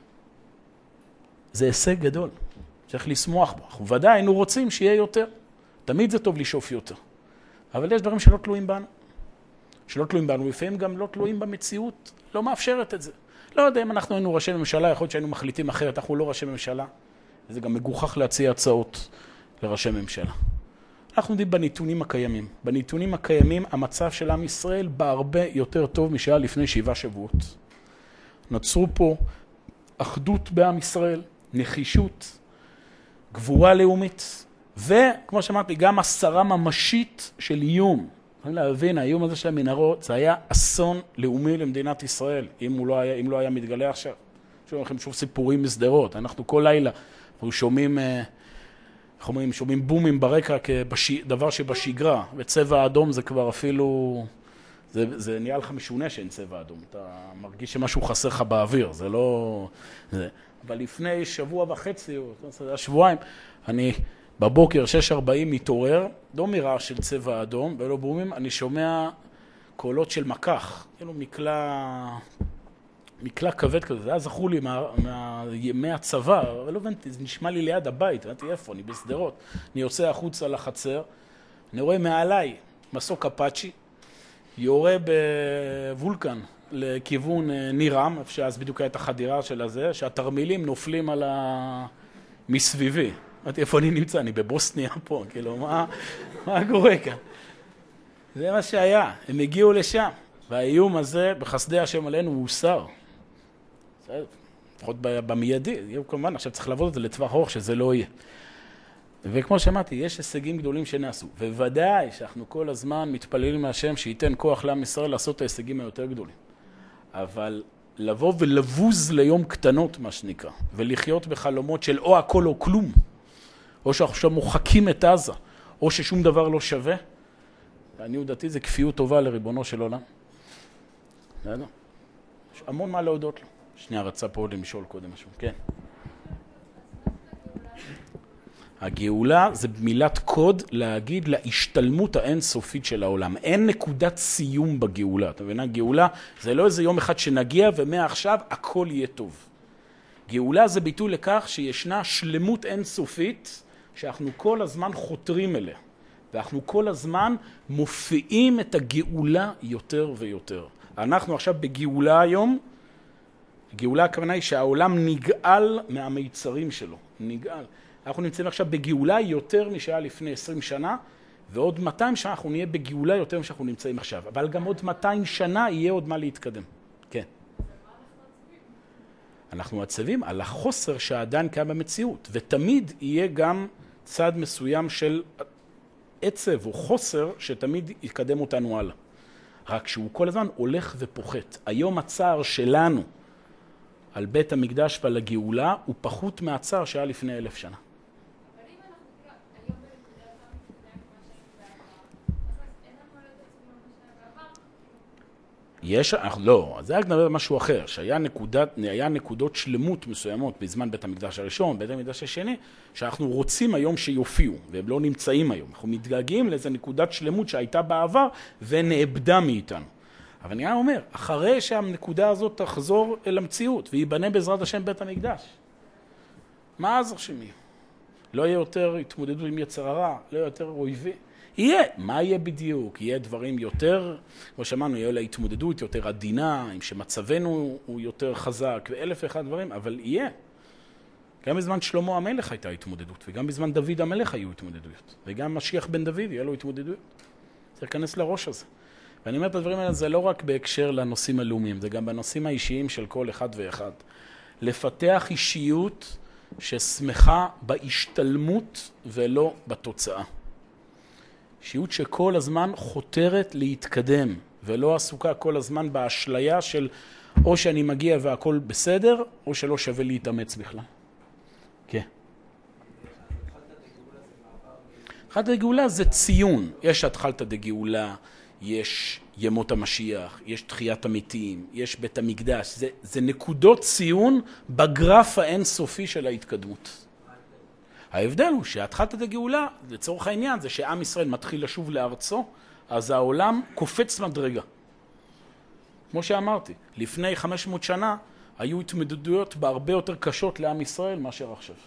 זה הישג גדול, צריך לשמוח בו. אנחנו ודאי היינו רוצים שיהיה יותר. תמיד זה טוב לשאוף יותר. אבל יש דברים שלא תלויים בנו. שלא תלויים בנו, לפעמים גם לא תלויים במציאות, לא מאפשרת את זה. לא יודע אם אנחנו היינו ראשי ממשלה, יכול להיות שהיינו מחליטים אחרת, אנחנו לא ראשי ממשלה. וזה גם מגוחך להציע הצעות לראשי ממשלה. אנחנו יודעים בנתונים הקיימים. בנתונים הקיימים, המצב של עם ישראל בהרבה יותר טוב משהיה לפני שבעה שבועות. נוצרו פה אחדות בעם ישראל, נחישות, גבורה לאומית, וכמו שאמרתי, גם הסרה ממשית של איום. יכולים להבין, האיום הזה של המנהרות, זה היה אסון לאומי למדינת ישראל, אם הוא לא היה, אם לא היה מתגלה עכשיו. שומעים לכם שוב סיפורים מסדרות. אנחנו כל לילה, אנחנו שומעים, איך אומרים, שומעים בומים ברקע כדבר שבשגרה, וצבע האדום זה כבר אפילו, זה, זה נהיה לך משונה שאין צבע אדום. אתה מרגיש שמשהו חסר לך באוויר, זה לא, זה. אבל לפני שבוע וחצי, או שבועיים, אני בבוקר שש ארבעים מתעורר, לא מרעש של צבע אדום, ולא בומים, אני שומע קולות של מקח, כאילו מקלע, מקלע כבד כזה, זה היה זכור לי מה, מה, מהצבא, אבל לא הבנתי, זה נשמע לי ליד הבית, הבנתי איפה, אני בסדרות, אני יוצא החוצה לחצר, אני רואה מעליי מסוק אפאצ'י, יורה בוולקן לכיוון נירם, איפה שאז בדיוק הייתה החדירה של הזה, שהתרמילים נופלים על ה... מסביבי. אמרתי, איפה אני נמצא? אני בבוסניה פה, כאילו, מה, מה קורה כאן? זה מה שהיה, הם הגיעו לשם, והאיום הזה בחסדי השם עלינו הוא הוסר. לפחות במיידי, כמובן, עכשיו צריך לעבוד את זה לטווח ארוך שזה לא יהיה. וכמו שאמרתי, יש הישגים גדולים שנעשו, וודאי שאנחנו כל הזמן מתפללים מהשם שייתן כוח לעם ישראל לעשות את ההישגים היותר גדולים. אבל לבוא ולבוז ליום קטנות, מה שנקרא, ולחיות בחלומות של או הכל או כלום, או שאנחנו מוחקים את עזה, או ששום דבר לא שווה, אני יודעתי, זה כפיות טובה לריבונו של עולם. יש המון מה להודות לו. שנייה, רצה פה למשול קודם משהו. כן. הגאולה זה מילת קוד להגיד להשתלמות האינסופית של העולם. אין נקודת סיום בגאולה. אתה מבין? גאולה זה לא איזה יום אחד שנגיע ומעכשיו הכל יהיה טוב. גאולה זה ביטוי לכך שישנה שלמות אינסופית שאנחנו כל הזמן חותרים אליה. ואנחנו כל הזמן מופיעים את הגאולה יותר ויותר. אנחנו עכשיו בגאולה היום. גאולה הכוונה היא שהעולם נגאל מהמיצרים שלו. נגאל. אנחנו נמצאים עכשיו בגאולה יותר משהיה לפני עשרים שנה, ועוד מאתיים שנה אנחנו נהיה בגאולה יותר משאנחנו נמצאים עכשיו. אבל גם עוד מאתיים שנה יהיה עוד מה להתקדם. כן. אנחנו מעצבים על החוסר שעדיין קיים במציאות, ותמיד יהיה גם צד מסוים של עצב או חוסר שתמיד יקדם אותנו הלאה. רק שהוא כל הזמן הולך ופוחת. היום הצער שלנו על בית המקדש ועל הגאולה הוא פחות מהצער שהיה לפני אלף שנה. יש, לא, זה היה נדבר משהו אחר, שהיה נקודת, היה נקודות שלמות מסוימות בזמן בית המקדש הראשון, בית המקדש השני, שאנחנו רוצים היום שיופיעו, והם לא נמצאים היום. אנחנו מתגעגעים לאיזו נקודת שלמות שהייתה בעבר, ונאבדה מאיתנו. אבל אני אומר, אחרי שהנקודה הזאת תחזור אל המציאות, ויבנה בעזרת השם בית המקדש, מה אז השמי? לא יהיה יותר התמודדות עם יצר הרע, לא יהיה יותר אויבי. יהיה, מה יהיה בדיוק? יהיה דברים יותר, כמו שאמרנו, יהיה להתמודדות יותר עדינה, עם שמצבנו הוא יותר חזק, ואלף ואחד דברים, אבל יהיה. גם בזמן שלמה המלך הייתה התמודדות, וגם בזמן דוד המלך היו התמודדויות, וגם משיח בן דוד יהיה לו התמודדויות. צריך להיכנס לראש הזה. ואני אומר את הדברים האלה, זה לא רק בהקשר לנושאים הלאומיים, זה גם בנושאים האישיים של כל אחד ואחד. לפתח אישיות ששמחה בהשתלמות ולא בתוצאה. אישיות שכל הזמן חותרת להתקדם, ולא עסוקה כל הזמן באשליה של או שאני מגיע והכל בסדר, או שלא שווה להתאמץ בכלל. כן. התחלת הגאולה זה ציון. יש התחלת הגאולה, יש ימות המשיח, יש תחיית המתים, יש בית המקדש. זה, זה נקודות ציון בגרף האינסופי של ההתקדמות. ההבדל הוא שהתחלת הגאולה, לצורך העניין, זה שעם ישראל מתחיל לשוב לארצו, אז העולם קופץ מדרגה. כמו שאמרתי, לפני חמש מאות שנה היו התמודדויות בהרבה יותר קשות לעם ישראל מאשר עכשיו.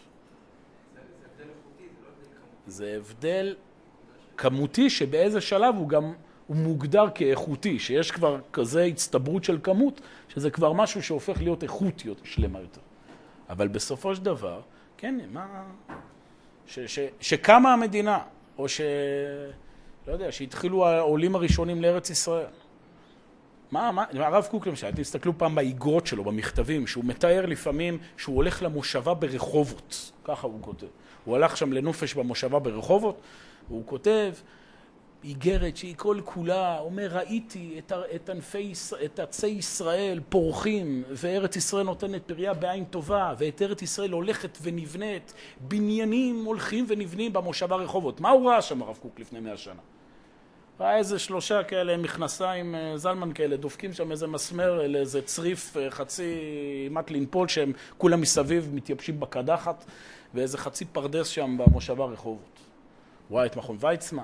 זה הבדל כמותי שבאיזה שלב הוא גם הוא מוגדר כאיכותי, שיש כבר כזה הצטברות של כמות, שזה כבר משהו שהופך להיות איכותיות שלמה יותר. אבל בסופו של דבר, כן, מה... ש, ש, שקמה המדינה, או ש... לא יודע, שהתחילו העולים הראשונים לארץ ישראל. מה, מה, הרב קוק למשל, תסתכלו פעם באיגרות שלו, במכתבים, שהוא מתאר לפעמים שהוא הולך למושבה ברחובות, ככה הוא כותב. הוא הלך שם לנופש במושבה ברחובות, והוא כותב, איגרת שהיא כל כולה, אומר, ראיתי את, את, ענפי, את עצי ישראל פורחים, וארץ ישראל נותנת פריה בעין טובה, ואת ארץ ישראל הולכת ונבנית, בניינים הולכים ונבנים במושבה רחובות. מה הוא ראה שם הרב קוק לפני מאה שנה? ראה איזה שלושה כאלה מכנסיים זלמן כאלה, דופקים שם איזה מסמר, איזה צריף חצי מת לנפול, שהם כולם מסביב מתייבשים בקדחת, ואיזה חצי פרדס שם במושבה רחובות. הוא ראה את מכון ויצמן.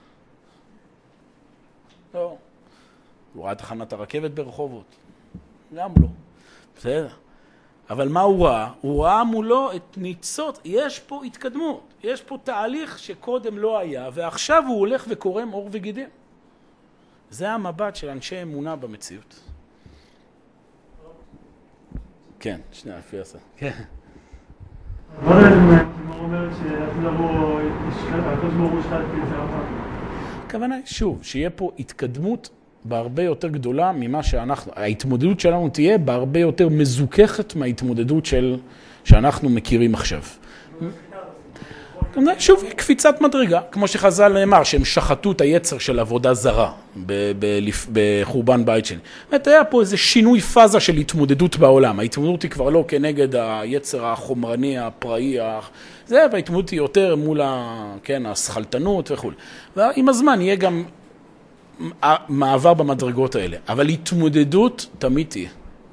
לא. הוא ראה תחנת הרכבת ברחובות. גם לא. בסדר. אבל מה הוא ראה? הוא ראה מולו את ניצות. יש פה התקדמות. יש פה תהליך שקודם לא היה, ועכשיו הוא הולך וקורם אור וגידים. זה המבט של אנשי אמונה במציאות. כן, שנייה, לפי עשה. כן. מה זה אומרת שאפילו לבוא, הקדוש ברוך הוא שחט כזה הפעם? הכוונה, שוב, שיהיה פה התקדמות בהרבה יותר גדולה ממה שאנחנו, ההתמודדות שלנו תהיה בהרבה יותר מזוכחת מההתמודדות של, שאנחנו מכירים עכשיו. שוב, קפיצת מדרגה, כמו שחז"ל נאמר, שהם שחטו את היצר של עבודה זרה בחורבן בית שני. באמת, היה פה איזה שינוי פאזה של התמודדות בעולם. ההתמודדות היא כבר לא כנגד היצר החומרני, הפראי, זה, וההתמודדות היא יותר מול ה, כן, הסחלטנות וכו'. ועם הזמן יהיה גם מעבר במדרגות האלה. אבל התמודדות תמיד תהיה.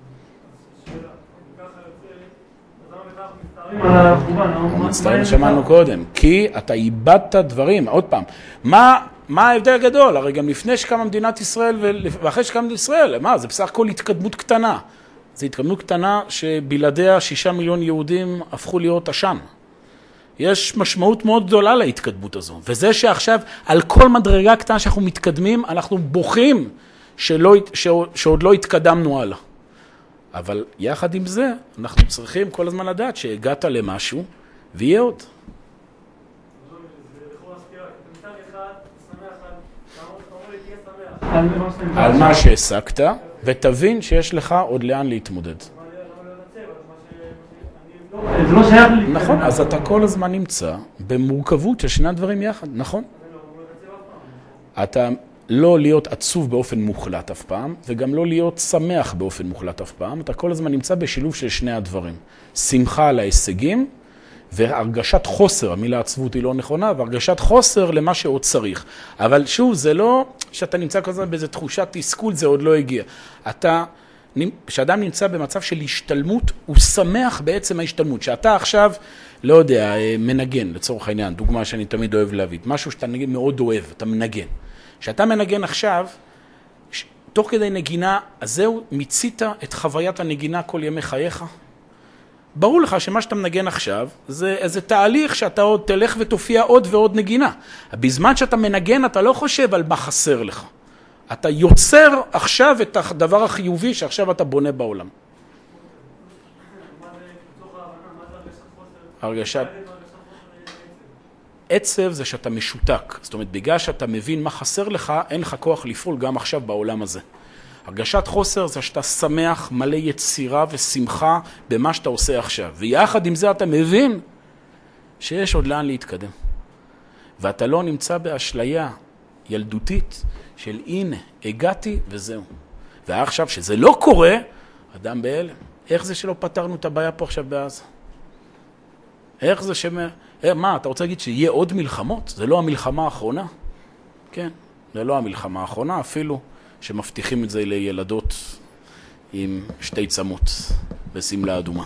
מצטערים שמענו קודם, כי אתה איבדת דברים. עוד פעם, מה, מה ההבדל הגדול? הרי גם לפני שקמה מדינת ישראל ואחרי שקמה מדינת ישראל, מה? זה בסך הכל התקדמות קטנה. זו התקדמות קטנה שבלעדיה שישה מיליון יהודים הפכו להיות עשן. יש משמעות מאוד גדולה להתקדמות הזו. וזה שעכשיו על כל מדרגה קטנה שאנחנו מתקדמים, אנחנו בוכים שלא, שעוד לא התקדמנו הלאה. אבל יחד עם זה, אנחנו צריכים כל הזמן לדעת שהגעת למשהו, ויהיה עוד. על מה שהעסקת, ותבין שיש לך עוד לאן להתמודד. זה לא שייך לי. נכון, אז אתה כל הזמן נמצא במורכבות של שני הדברים יחד, נכון? אתה לא להיות עצוב באופן מוחלט אף פעם, וגם לא להיות שמח באופן מוחלט אף פעם. אתה כל הזמן נמצא בשילוב של שני הדברים. שמחה על ההישגים, והרגשת חוסר, המילה עצבות היא לא נכונה, והרגשת חוסר למה שעוד צריך. אבל שוב, זה לא שאתה נמצא כל הזמן באיזו תחושת תסכול, זה עוד לא הגיע. אתה, כשאדם נמצא במצב של השתלמות, הוא שמח בעצם ההשתלמות. שאתה עכשיו, לא יודע, מנגן, לצורך העניין, דוגמה שאני תמיד אוהב להביא, משהו שאתה מאוד אוהב, אתה מנגן. כשאתה מנגן עכשיו, תוך כדי נגינה, אז זהו, מיצית את חוויית הנגינה כל ימי חייך. ברור לך שמה שאתה מנגן עכשיו, זה איזה תהליך שאתה עוד תלך ותופיע עוד ועוד נגינה. בזמן שאתה מנגן, אתה לא חושב על מה חסר לך. אתה יוצר עכשיו את הדבר החיובי שעכשיו אתה בונה בעולם. הרגשת... עצב זה שאתה משותק. זאת אומרת, בגלל שאתה מבין מה חסר לך, אין לך כוח לפעול גם עכשיו בעולם הזה. הרגשת חוסר זה שאתה שמח, מלא יצירה ושמחה במה שאתה עושה עכשיו. ויחד עם זה אתה מבין שיש עוד לאן להתקדם. ואתה לא נמצא באשליה ילדותית של הנה, הגעתי וזהו. ועכשיו שזה לא קורה, אדם בהלם. איך זה שלא פתרנו את הבעיה פה עכשיו בעזה? איך זה שמה... מה, אתה רוצה להגיד שיהיה עוד מלחמות? זה לא המלחמה האחרונה? כן, זה לא המלחמה האחרונה, אפילו שמבטיחים את זה לילדות עם שתי צמות בסמלה אדומה.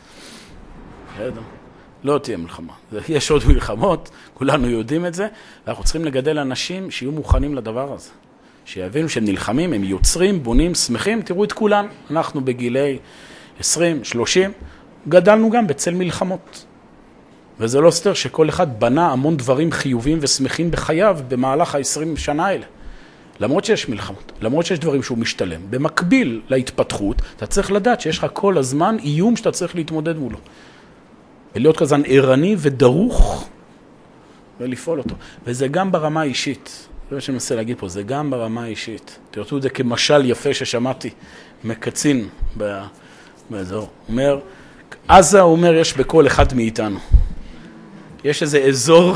לא תהיה מלחמה. יש עוד מלחמות, כולנו יודעים את זה, ואנחנו צריכים לגדל אנשים שיהיו מוכנים לדבר הזה. שיבינו שהם נלחמים, הם יוצרים, בונים, שמחים, תראו את כולם. אנחנו בגילי עשרים, שלושים, גדלנו גם בצל מלחמות. וזה לא סתר שכל אחד בנה המון דברים חיוביים ושמחים בחייו במהלך ה-עשרים שנה האלה. למרות שיש מלחמות, למרות שיש דברים שהוא משתלם. במקביל להתפתחות, אתה צריך לדעת שיש לך כל הזמן איום שאתה צריך להתמודד מולו. ולהיות כזה ערני ודרוך ולפעול אותו. וזה גם ברמה האישית. זה מה שאני מנסה להגיד פה, זה גם ברמה האישית. תראו את זה כמשל יפה ששמעתי מקצין באזור. אומר, עזה אומר יש בכל אחד מאיתנו. יש איזה אזור,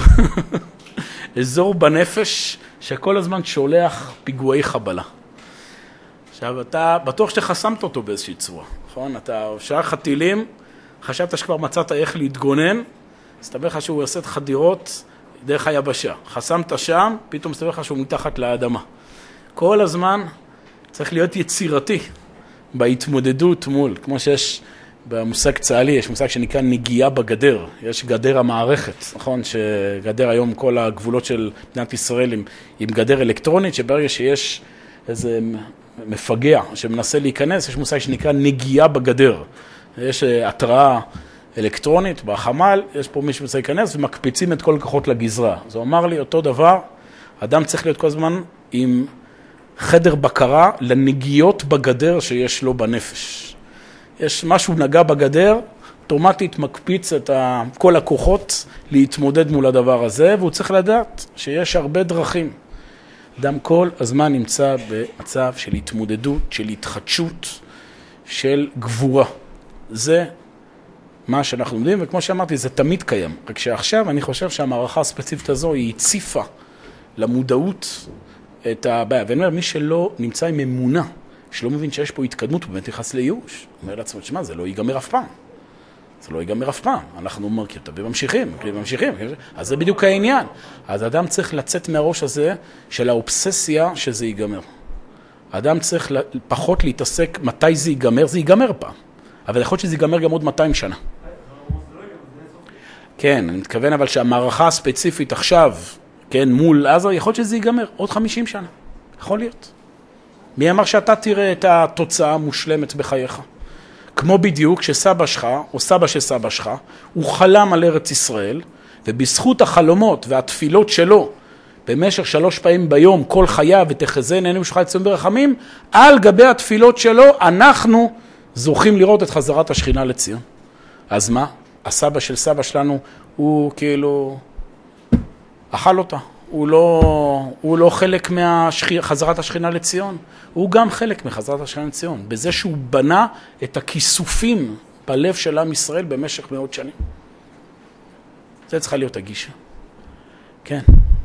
אזור בנפש שכל הזמן שולח פיגועי חבלה. עכשיו אתה בטוח שחסמת אותו באיזושהי צורה, נכון? אתה שעה חתילים, חשבת שכבר מצאת איך להתגונן, הסתבר לך שהוא עושה חדירות דרך היבשה. חסמת שם, פתאום הסתבר לך שהוא מתחת לאדמה. כל הזמן צריך להיות יצירתי בהתמודדות מול, כמו שיש במושג צה"לי, יש מושג שנקרא נגיעה בגדר. יש גדר המערכת, נכון? שגדר היום כל הגבולות של מדינת ישראל עם, עם גדר אלקטרונית, שברגע שיש איזה מפגע שמנסה להיכנס, יש מושג שנקרא נגיעה בגדר. יש התראה אלקטרונית בחמ"ל, יש פה מישהו שמנסה להיכנס ומקפיצים את כל כוחות לגזרה. זה אומר לי אותו דבר, אדם צריך להיות כל הזמן עם חדר בקרה לנגיעות בגדר שיש לו בנפש. יש משהו נגע בגדר, אוטומטית מקפיץ את כל הכוחות להתמודד מול הדבר הזה, והוא צריך לדעת שיש הרבה דרכים. אדם כל הזמן נמצא במצב של התמודדות, של התחדשות, של גבורה. זה מה שאנחנו יודעים, וכמו שאמרתי, זה תמיד קיים. רק שעכשיו אני חושב שהמערכה הספציפית הזו היא הציפה למודעות את הבעיה. ואני אומר, מי שלא נמצא עם אמונה, שלא מבין שיש פה התקדמות, הוא באמת נכנס לייאוש. אומר לעצמו, שמה, זה לא ייגמר אף פעם. זה לא ייגמר אף פעם. אנחנו מרקים אותה וממשיכים, וממשיכים. אז זה בדיוק העניין. אז אדם צריך לצאת מהראש הזה של האובססיה שזה ייגמר. אדם צריך פחות להתעסק מתי זה ייגמר, זה ייגמר פעם. אבל יכול להיות שזה ייגמר גם עוד מאתיים שנה. כן, אני מתכוון אבל שהמערכה הספציפית עכשיו, כן, מול עזה, יכול להיות שזה ייגמר עוד חמישים שנה. יכול להיות. מי אמר שאתה תראה את התוצאה המושלמת בחייך? כמו בדיוק שסבא שלך, או סבא של סבא שלך, הוא חלם על ארץ ישראל, ובזכות החלומות והתפילות שלו, במשך שלוש פעמים ביום, כל חייו ותחזן עינינו שלך אצלנו ברחמים, על גבי התפילות שלו, אנחנו זוכים לראות את חזרת השכינה לציון. אז מה? הסבא של סבא שלנו, הוא כאילו אכל אותה. הוא לא, הוא לא חלק מחזרת השכינה לציון, הוא גם חלק מחזרת השכינה לציון, בזה שהוא בנה את הכיסופים בלב של עם ישראל במשך מאות שנים. זה צריכה להיות הגישה. כן.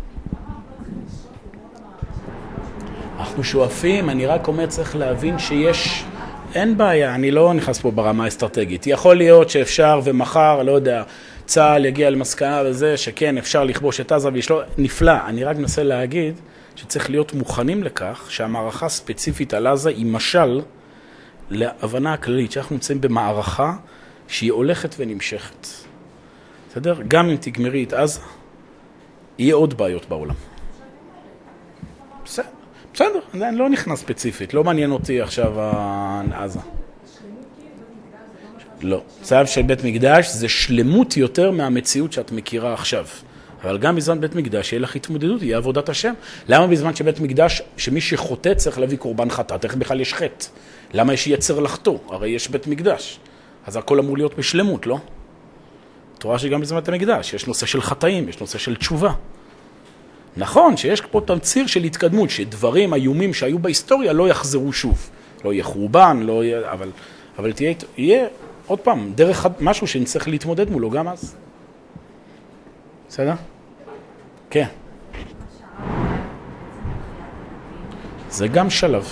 אנחנו שואפים, אני רק אומר, צריך להבין שיש, אין בעיה, אני לא נכנס פה ברמה האסטרטגית. יכול להיות שאפשר ומחר, לא יודע, צה"ל יגיע למסקנה בזה שכן, אפשר לכבוש את עזה וישלו, נפלא. אני רק מנסה להגיד שצריך להיות מוכנים לכך שהמערכה הספציפית על עזה היא משל להבנה הכללית, שאנחנו נמצאים במערכה שהיא הולכת ונמשכת. בסדר? גם אם תגמרי את עזה, יהיה עוד בעיות בעולם. בסדר, בסדר, אני לא נכנס ספציפית, לא מעניין אותי עכשיו עזה. לא. צו של בית מקדש זה שלמות יותר מהמציאות שאת מכירה עכשיו. אבל גם בזמן בית מקדש יהיה לך התמודדות, יהיה עבודת השם. למה בזמן שבית מקדש, שמי שחוטא צריך להביא קורבן חטאת, איך בכלל יש חטא? למה יש יצר לחטוא? הרי יש בית מקדש. אז הכל אמור להיות בשלמות, לא? תורה שגם בזמן בית מקדש, יש נושא של חטאים, יש נושא של תשובה. נכון שיש פה תמציר של התקדמות, שדברים איומים שהיו בהיסטוריה לא יחזרו שוב. לא יהיה חורבן, לא יהיה, אבל, אבל תהיה, יהיה עוד פעם, דרך משהו שנצטרך להתמודד מולו גם אז. בסדר? כן. זה גם שלב.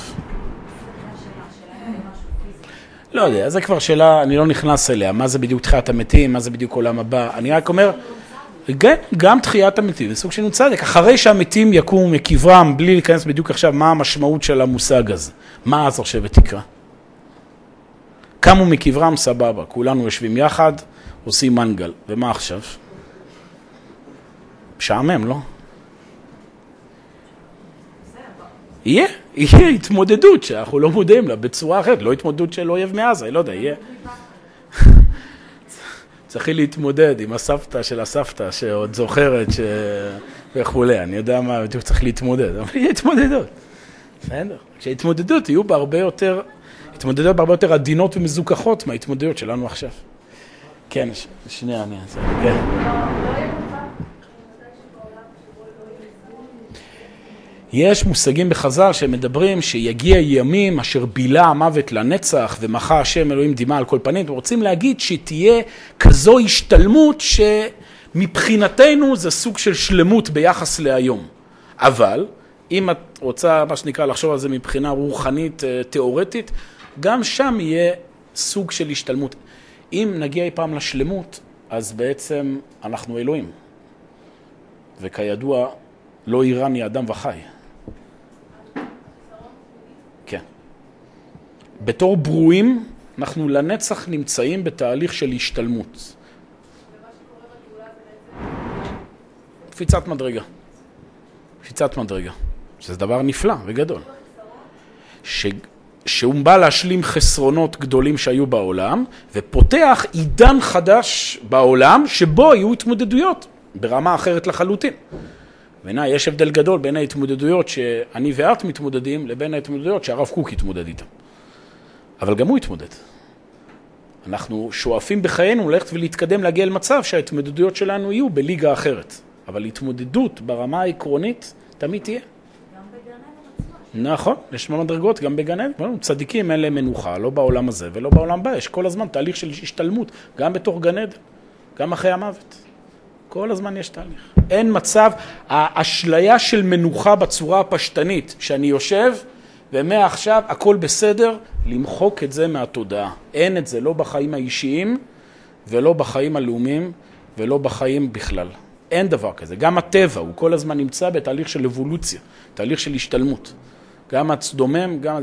לא יודע, זה כבר שאלה, אני לא נכנס אליה, מה זה בדיוק תחיית המתים, מה זה בדיוק עולם הבא. אני רק אומר, גם, גם תחיית המתים, זה סוג של צדק. אחרי שהמתים יקומו מקברם, בלי להיכנס בדיוק עכשיו, מה המשמעות של המושג הזה? מה אז עכשיו תקרא? קמו מקברם, סבבה, כולנו יושבים יחד, עושים מנגל. ומה עכשיו? משעמם, לא? יהיה, יהיה התמודדות שאנחנו לא מודעים לה בצורה אחרת, לא התמודדות של אויב מעזה, אני לא יודע, יהיה. צריכי להתמודד עם הסבתא של הסבתא שעוד זוכרת ש... וכולי, אני יודע מה, בדיוק צריך להתמודד, אבל יהיה התמודדות. בסדר. כשהתמודדות יהיו בהרבה יותר, התמודדות בהרבה יותר עדינות ומזוכחות מההתמודדות שלנו עכשיו. כן, ש... שנייה, אני אעשה, כן. יש מושגים בחז"ל שמדברים שיגיע ימים אשר בילה המוות לנצח ומחה השם אלוהים דמעה על כל פנים, ורוצים להגיד שתהיה כזו השתלמות שמבחינתנו זה סוג של שלמות ביחס להיום. אבל אם את רוצה מה שנקרא לחשוב על זה מבחינה רוחנית תיאורטית, גם שם יהיה סוג של השתלמות. אם נגיע אי פעם לשלמות, אז בעצם אנחנו אלוהים. וכידוע לא איראני אדם וחי. כן. בתור ברואים, אנחנו לנצח נמצאים בתהליך של השתלמות. קפיצת מדרגה. קפיצת מדרגה. שזה דבר נפלא וגדול. ש... שהוא בא להשלים חסרונות גדולים שהיו בעולם, ופותח עידן חדש בעולם, שבו היו התמודדויות ברמה אחרת לחלוטין. בעיניי יש הבדל גדול בין ההתמודדויות שאני ואת מתמודדים, לבין ההתמודדויות שהרב קוק התמודד איתם. אבל גם הוא התמודד. אנחנו שואפים בחיינו ללכת ולהתקדם להגיע למצב שההתמודדויות שלנו יהיו בליגה אחרת. אבל התמודדות ברמה העקרונית תמיד תהיה. גם בגן עדן. נכון, יש מדרגות גם בגן עדן. צדיקים אין להם מנוחה, לא בעולם הזה ולא בעולם הבא. יש כל הזמן תהליך של השתלמות, גם בתוך גן עדן, גם אחרי המוות. כל הזמן יש תהליך. אין מצב, האשליה של מנוחה בצורה הפשטנית, שאני יושב ומעכשיו הכל בסדר, למחוק את זה מהתודעה. אין את זה, לא בחיים האישיים ולא בחיים הלאומיים ולא בחיים בכלל. אין דבר כזה. גם הטבע הוא כל הזמן נמצא בתהליך של אבולוציה, תהליך של השתלמות. גם הצדומם, גם...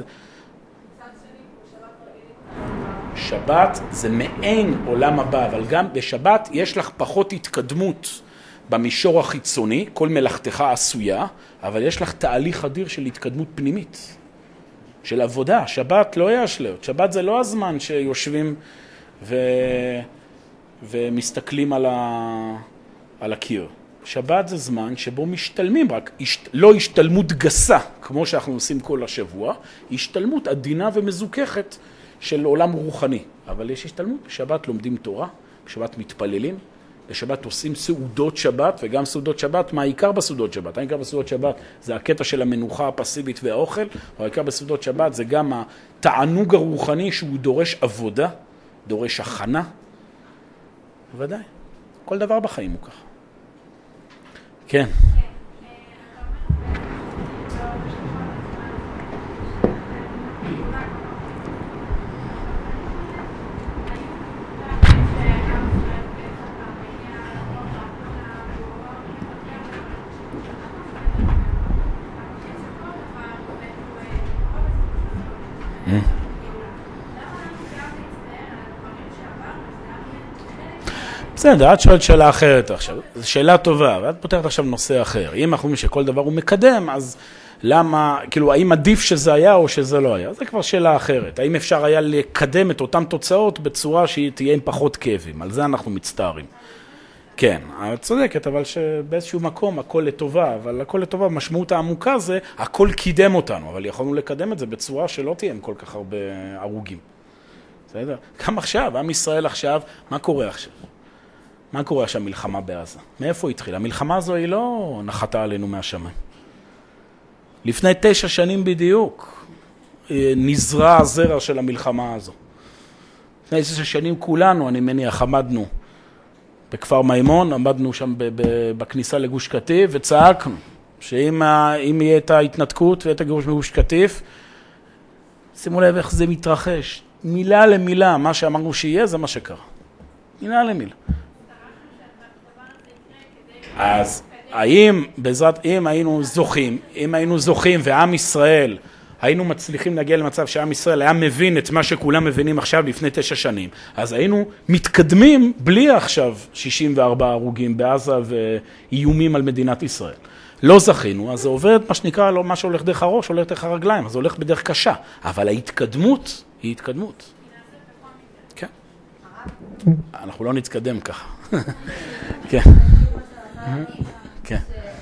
שבת זה מעין עולם הבא, אבל גם בשבת יש לך פחות התקדמות במישור החיצוני, כל מלאכתך עשויה, אבל יש לך תהליך אדיר של התקדמות פנימית, של עבודה. שבת לא ישליות, שבת זה לא הזמן שיושבים ו... ומסתכלים על, ה... על הקיר. שבת זה זמן שבו משתלמים, רק השת... לא השתלמות גסה, כמו שאנחנו עושים כל השבוע, השתלמות עדינה ומזוכחת, של עולם רוחני. אבל יש השתלמות, בשבת לומדים תורה, בשבת מתפללים, בשבת עושים סעודות שבת, וגם סעודות שבת, מה העיקר בסעודות שבת? העיקר בסעודות שבת זה הקטע של המנוחה הפסיבית והאוכל, והעיקר בסעודות שבת זה גם התענוג הרוחני שהוא דורש עבודה, דורש הכנה. בוודאי, כל דבר בחיים הוא ככה. כן. בסדר, את שואלת שאלה אחרת עכשיו. זו שאלה טובה, ואת פותחת עכשיו נושא אחר. אם אנחנו אומרים שכל דבר הוא מקדם, אז למה, כאילו, האם עדיף שזה היה או שזה לא היה? זו כבר שאלה אחרת. האם אפשר היה לקדם את אותן תוצאות בצורה שהיא תהיה עם פחות כאבים? על זה אנחנו מצטערים. כן, את צודקת, אבל שבאיזשהו מקום הכל לטובה, אבל הכל לטובה, משמעות העמוקה זה, הכל קידם אותנו, אבל יכולנו לקדם את זה בצורה שלא תהיה עם כל כך הרבה הרוגים. בסדר? גם עכשיו, עם ישראל עכשיו, מה קורה עכשיו? מה קורה עכשיו מלחמה בעזה? מאיפה התחילה? המלחמה הזו היא לא נחתה עלינו מהשמיים. לפני תשע שנים בדיוק נזרע הזרע של המלחמה הזו. לפני תשע שנים כולנו, אני מניח, עמדנו בכפר מימון, עמדנו שם בכניסה לגוש קטיף וצעקנו שאם אם יהיה את ההתנתקות ואת הגירוש מגוש קטיף, שימו לב איך זה מתרחש. מילה למילה, מה שאמרנו שיהיה זה מה שקרה. מילה למילה. אז האם בעזרת, אם היינו זוכים, אם היינו זוכים ועם ישראל, היינו מצליחים להגיע למצב שעם ישראל היה מבין את מה שכולם מבינים עכשיו לפני תשע שנים, אז היינו מתקדמים בלי עכשיו שישים וארבעה הרוגים בעזה ואיומים על מדינת ישראל. לא זכינו, אז זה עובר מה שנקרא, לא מה שהולך דרך הראש, הולך דרך הרגליים, אז זה הולך בדרך קשה, אבל ההתקדמות היא התקדמות. כן. אנחנו לא נתקדם ככה. כן. כן.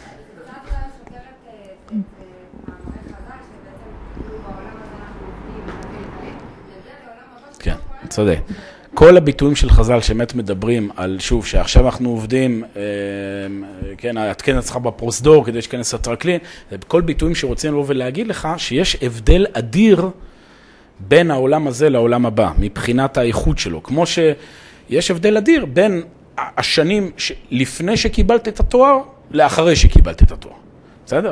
כן, צודק. כל הביטויים של חז"ל שבאמת מדברים על, שוב, שעכשיו אנחנו עובדים, כן, התקן אצלך בפרוסדור כדי שכנס הטרקלין, כל ביטויים שרוצים לבוא ולהגיד לך שיש הבדל אדיר בין העולם הזה לעולם הבא, מבחינת האיכות שלו. כמו שיש הבדל אדיר בין השנים לפני שקיבלת את התואר, לאחרי שקיבלת את התואר. בסדר?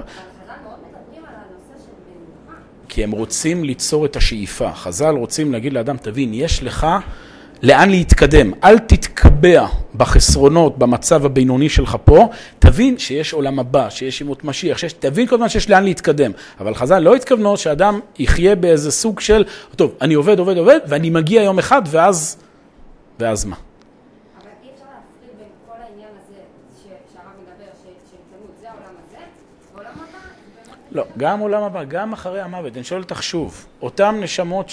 כי הם רוצים ליצור את השאיפה. חז"ל רוצים להגיד לאדם, תבין, יש לך לאן להתקדם. אל תתקבע בחסרונות, במצב הבינוני שלך פה. תבין שיש עולם הבא, שיש ימות משיח, שיש, תבין כל הזמן שיש לאן להתקדם. אבל חז"ל לא התכוונו שאדם יחיה באיזה סוג של, טוב, אני עובד, עובד, עובד, ואני מגיע יום אחד, ואז, ואז מה? אבל אי אפשר להפריד בין כל העניין הזה שהרב מדבר, שהתקדמות, זה העולם הזה, ועולם הבא? לא, גם עולם הבא, גם אחרי המוות. אני שואל אותך שוב, אותם נשמות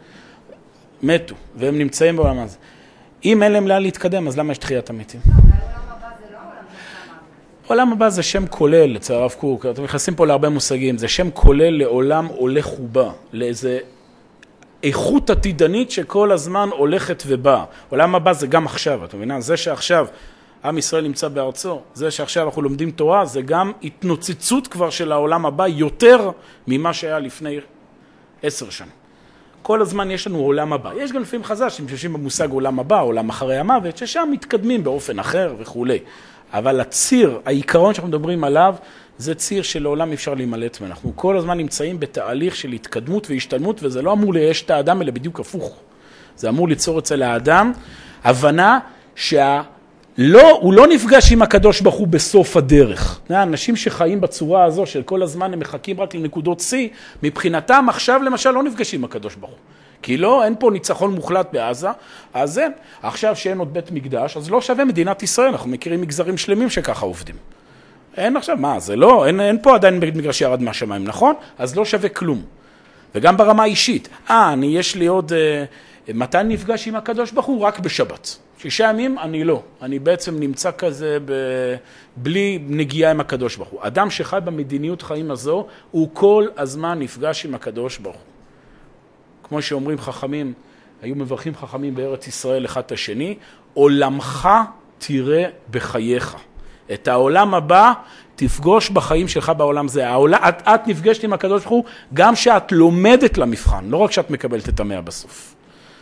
שמתו, והם נמצאים בעולם הזה. אם אין להם לאן להתקדם, אז למה יש תחיית המתים? לא, העולם הבא זה לא עולם הבא. עולם הבא זה שם כולל, אצל הרב קוק, אתם נכנסים פה להרבה מושגים, זה שם כולל לעולם הולך ובא, לאיזה איכות עתידנית שכל הזמן הולכת ובאה. עולם הבא זה גם עכשיו, אתה מבינה? זה שעכשיו עם ישראל נמצא בארצו, זה שעכשיו אנחנו לומדים תורה, זה גם התנוצצות כבר של העולם הבא יותר ממה שהיה לפני עשר שנים. כל הזמן יש לנו עולם הבא. יש גם לפעמים חז"ל שמשתמשים במושג עולם הבא, עולם אחרי המוות, ששם מתקדמים באופן אחר וכו'. אבל הציר, העיקרון שאנחנו מדברים עליו, זה ציר שלעולם אפשר להימלט ממנו. אנחנו כל הזמן נמצאים בתהליך של התקדמות והשתלמות, וזה לא אמור לייאש את האדם, אלא בדיוק הפוך. זה אמור ליצור אצל האדם הבנה שה... לא, הוא לא נפגש עם הקדוש ברוך הוא בסוף הדרך. אנשים שחיים בצורה הזו של כל הזמן הם מחכים רק לנקודות C, מבחינתם עכשיו למשל לא נפגשים עם הקדוש ברוך הוא. כי לא, אין פה ניצחון מוחלט בעזה, אז אין. עכשיו שאין עוד בית מקדש, אז לא שווה מדינת ישראל, אנחנו מכירים מגזרים שלמים שככה עובדים. אין עכשיו, מה, זה לא, אין, אין פה עדיין בית מקדש ירד מהשמיים, נכון? אז לא שווה כלום. וגם ברמה האישית, אה, אני, יש לי עוד, אה, מתי נפגש עם הקדוש ברוך הוא? רק בשבת. שישה ימים אני לא, אני בעצם נמצא כזה ב... בלי נגיעה עם הקדוש ברוך הוא. אדם שחי במדיניות חיים הזו, הוא כל הזמן נפגש עם הקדוש ברוך הוא. כמו שאומרים חכמים, היו מברכים חכמים בארץ ישראל אחד את השני, עולמך תראה בחייך. את העולם הבא תפגוש בחיים שלך בעולם זה. העולם, את, את נפגשת עם הקדוש ברוך הוא גם שאת לומדת למבחן, לא רק שאת מקבלת את המאה בסוף.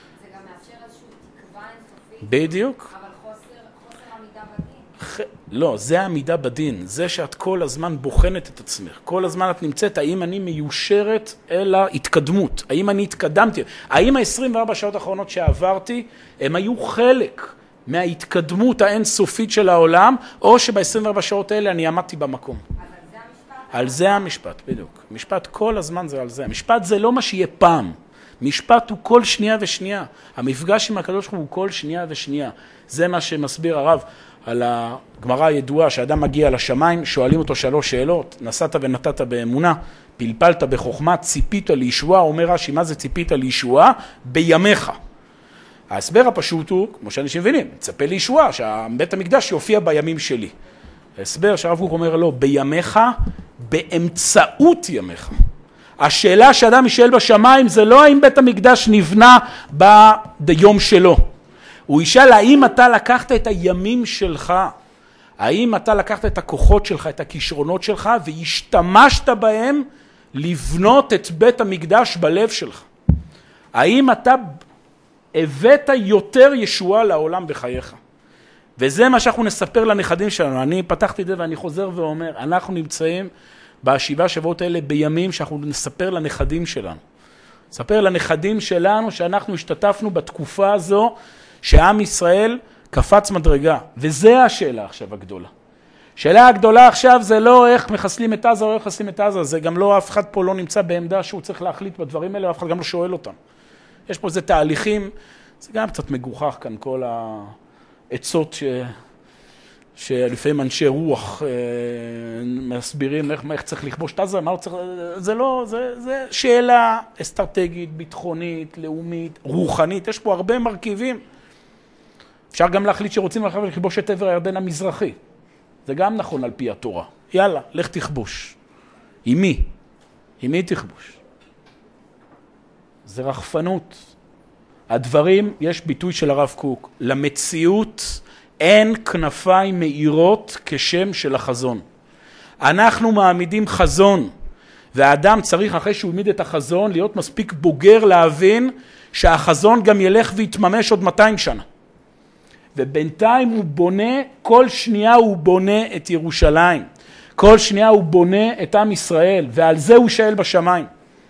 בדיוק. אבל חוסר, חוסר עמידה בדין. ח... לא, זה העמידה בדין. זה שאת כל הזמן בוחנת את עצמך. כל הזמן את נמצאת, האם אני מיושרת אל ההתקדמות? האם אני התקדמתי? האם ה-עשרים וארבע שעות האחרונות שעברתי, הם היו חלק מההתקדמות האינסופית של העולם, או שב-עשרים וארבע שעות האלה אני עמדתי במקום? אבל זה המשפט. על זה המשפט, בדיוק. משפט כל הזמן זה על זה. המשפט זה לא מה שיהיה פעם. משפט הוא כל שנייה ושנייה. המפגש עם הקדוש ברוך הוא כל שנייה ושנייה. זה מה שמסביר הרב על הגמרא הידועה, שאדם מגיע לשמיים, שואלים אותו שלוש שאלות, נסעת ונתת באמונה, פלפלת בחוכמה, ציפית לישועה, אומר רש"י, מה זה ציפית לישועה? בימיך. ההסבר הפשוט הוא, כמו שאנשים מבינים, צפה לישועה, שבית המקדש יופיע בימים שלי. ההסבר שהרב קוק אומר לו, בימיך, באמצעות ימיך. השאלה שאדם ישאל בשמיים זה לא האם בית המקדש נבנה ביום שלו. הוא ישאל האם אתה לקחת את הימים שלך, האם אתה לקחת את הכוחות שלך, את הכישרונות שלך, והשתמשת בהם לבנות את בית המקדש בלב שלך. האם אתה הבאת יותר ישועה לעולם בחייך? וזה מה שאנחנו נספר לנכדים שלנו. אני פתחתי את זה ואני חוזר ואומר, אנחנו נמצאים בשבעה שבועות האלה בימים שאנחנו נספר לנכדים שלנו. נספר לנכדים שלנו שאנחנו השתתפנו בתקופה הזו שעם ישראל קפץ מדרגה. וזה השאלה עכשיו הגדולה. השאלה הגדולה עכשיו זה לא איך מחסלים את עזה או איך מחסלים את עזה. זה גם לא, אף אחד פה לא נמצא בעמדה שהוא צריך להחליט בדברים האלה, אף אחד גם לא שואל אותם. יש פה איזה תהליכים, זה גם קצת מגוחך כאן כל העצות ש... שלפעמים אנשי רוח אה, מסבירים איך, איך צריך לכבוש את עזה, מה צריך, זה לא, זה, זה שאלה אסטרטגית, ביטחונית, לאומית, רוחנית, יש פה הרבה מרכיבים. אפשר גם להחליט שרוצים לכבוש את עבר הירדן המזרחי. זה גם נכון על פי התורה. יאללה, לך תכבוש. עם מי? עם מי תכבוש? זה רחפנות. הדברים, יש ביטוי של הרב קוק, למציאות אין כנפיים מאירות כשם של החזון. אנחנו מעמידים חזון, והאדם צריך אחרי שהוא העמיד את החזון להיות מספיק בוגר להבין שהחזון גם ילך ויתממש עוד מאתיים שנה. ובינתיים הוא בונה, כל שנייה הוא בונה את ירושלים. כל שנייה הוא בונה את עם ישראל, ועל זה הוא שאל בשמיים.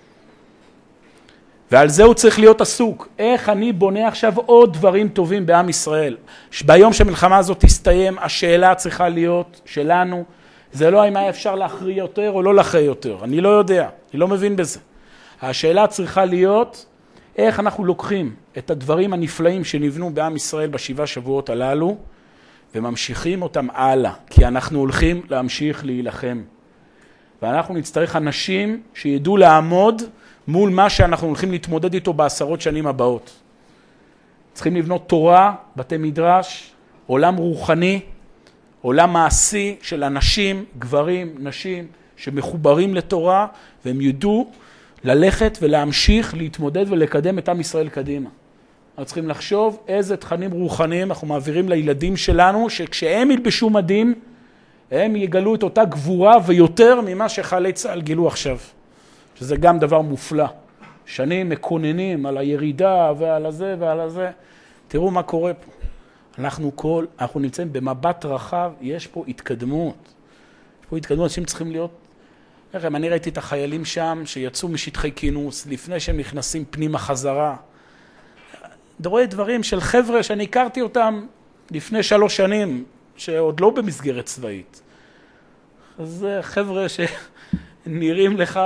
ועל זה הוא צריך להיות עסוק. איך אני בונה עכשיו עוד דברים טובים בעם ישראל? ביום שהמלחמה הזאת תסתיים, השאלה צריכה להיות שלנו, זה לא אם היה אפשר להכריע יותר או לא להכריע יותר. אני לא יודע, אני לא מבין בזה. השאלה צריכה להיות איך אנחנו לוקחים את הדברים הנפלאים שנבנו בעם ישראל בשבעה שבועות הללו, וממשיכים אותם הלאה, כי אנחנו הולכים להמשיך להילחם. ואנחנו נצטרך אנשים שידעו לעמוד מול מה שאנחנו הולכים להתמודד איתו בעשרות שנים הבאות. צריכים לבנות תורה, בתי מדרש, עולם רוחני, עולם מעשי של אנשים, גברים, נשים, שמחוברים לתורה, והם ידעו ללכת ולהמשיך להתמודד ולקדם את עם ישראל קדימה. אנחנו צריכים לחשוב איזה תכנים רוחניים אנחנו מעבירים לילדים שלנו, שכשהם ילבשו מדים, הם יגלו את אותה גבורה ויותר ממה שחיילי צה"ל גילו עכשיו. שזה גם דבר מופלא. שנים מקוננים על הירידה ועל הזה ועל הזה. תראו מה קורה פה. אנחנו כל, אנחנו נמצאים במבט רחב, יש פה התקדמות. יש פה התקדמות, אנשים צריכים להיות... לכם, אני ראיתי את החיילים שם שיצאו משטחי כינוס, לפני שהם נכנסים פנימה חזרה. אתה רואה דברים של חבר'ה שאני הכרתי אותם לפני שלוש שנים, שעוד לא במסגרת צבאית. אז חבר'ה שנראים לך...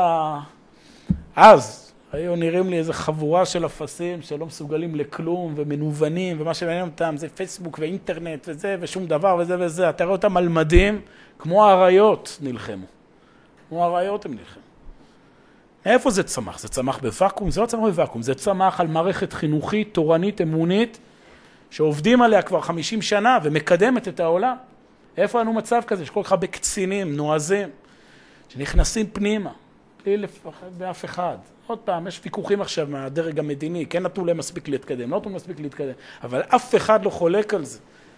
אז היו נראים לי איזו חבורה של אפסים שלא מסוגלים לכלום ומנוונים, ומה שמעניין אותם זה פייסבוק ואינטרנט וזה ושום דבר וזה וזה. אתה רואה אותם על מדים, כמו האריות נלחמו. כמו האריות הם נלחמו. איפה זה צמח? זה צמח בוואקום? זה לא צמח בוואקום, זה צמח על מערכת חינוכית, תורנית, אמונית, שעובדים עליה כבר חמישים שנה ומקדמת את העולם. איפה לנו מצב כזה? שכל כך הרבה קצינים, נועזים, שנכנסים פנימה. בלי לפחד באף אחד. עוד פעם, יש ויכוחים עכשיו מהדרג המדיני, כן נתנו להם מספיק להתקדם, לא נתנו מספיק להתקדם, אבל אף אחד לא חולק על זה.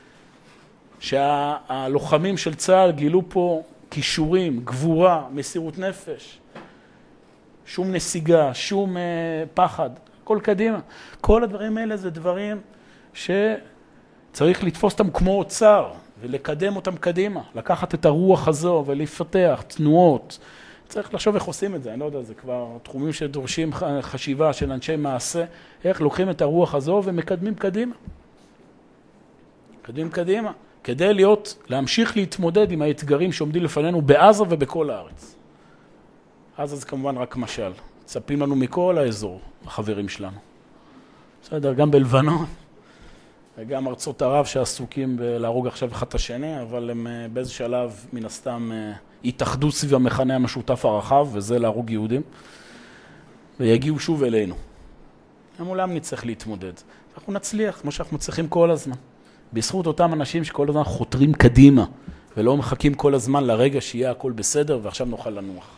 שהלוחמים של צה"ל גילו פה כישורים, גבורה, מסירות נפש, שום נסיגה, שום uh, פחד, כל קדימה. כל הדברים האלה זה דברים שצריך לתפוס אותם כמו אוצר, ולקדם אותם קדימה, לקחת את הרוח הזו ולפתח תנועות, צריך לחשוב איך עושים את זה, אני לא יודע, זה כבר תחומים שדורשים חשיבה של אנשי מעשה, איך לוקחים את הרוח הזו ומקדמים קדימה. מקדמים קדימה, כדי להיות, להמשיך להתמודד עם האתגרים שעומדים לפנינו בעזה ובכל הארץ. עזה זה כמובן רק משל, צפים לנו מכל האזור, החברים שלנו. בסדר, גם בלבנון, וגם ארצות ערב שעסוקים בלהרוג עכשיו אחד את השני, אבל הם באיזה שלב מן הסתם התאחדו סביב המכנה המשותף הרחב, וזה להרוג יהודים, ויגיעו שוב אלינו. המעולם נצטרך להתמודד. אנחנו נצליח, כמו שאנחנו צריכים כל הזמן. בזכות אותם אנשים שכל הזמן חותרים קדימה, ולא מחכים כל הזמן לרגע שיהיה הכל בסדר, ועכשיו נוכל לנוח.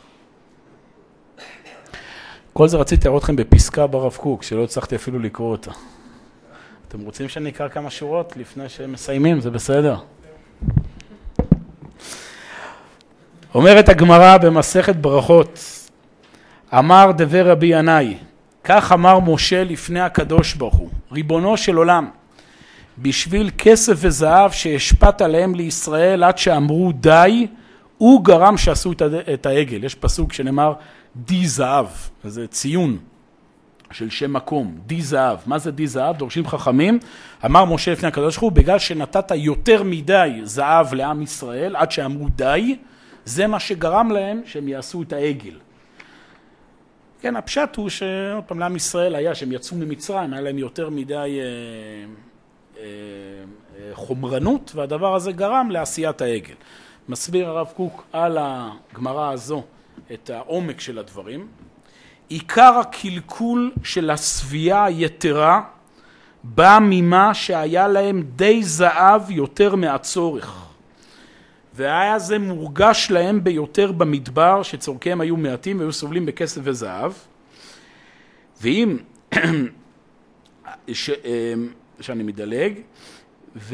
כל זה רציתי לראות אתכם בפסקה ברב קוק, שלא הצלחתי אפילו לקרוא אותה. אתם רוצים שאני אקרא כמה שורות לפני שמסיימים? זה בסדר. אומרת הגמרא במסכת ברכות, אמר דבר רבי ינאי, כך אמר משה לפני הקדוש ברוך הוא, ריבונו של עולם, בשביל כסף וזהב שהשפט עליהם לישראל עד שאמרו די, הוא גרם שעשו את העגל. יש פסוק שנאמר די זהב, זה ציון של שם מקום, די זהב. מה זה די זהב? דורשים חכמים. אמר משה לפני הקדוש ברוך הוא, בגלל שנתת יותר מדי זהב לעם ישראל עד שאמרו די, זה מה שגרם להם שהם יעשו את העגל. כן, הפשט הוא שעוד פעם לעם ישראל היה שהם יצאו ממצרים, היה להם יותר מדי אה, אה, אה, חומרנות, והדבר הזה גרם לעשיית העגל. מסביר הרב קוק על הגמרא הזו את העומק של הדברים. עיקר הקלקול של הסבייה היתרה בא ממה שהיה להם די זהב יותר מהצורך. והיה זה מורגש להם ביותר במדבר שצורכיהם היו מעטים והיו סובלים בכסף וזהב. ואם, ש, שאני מדלג, ו...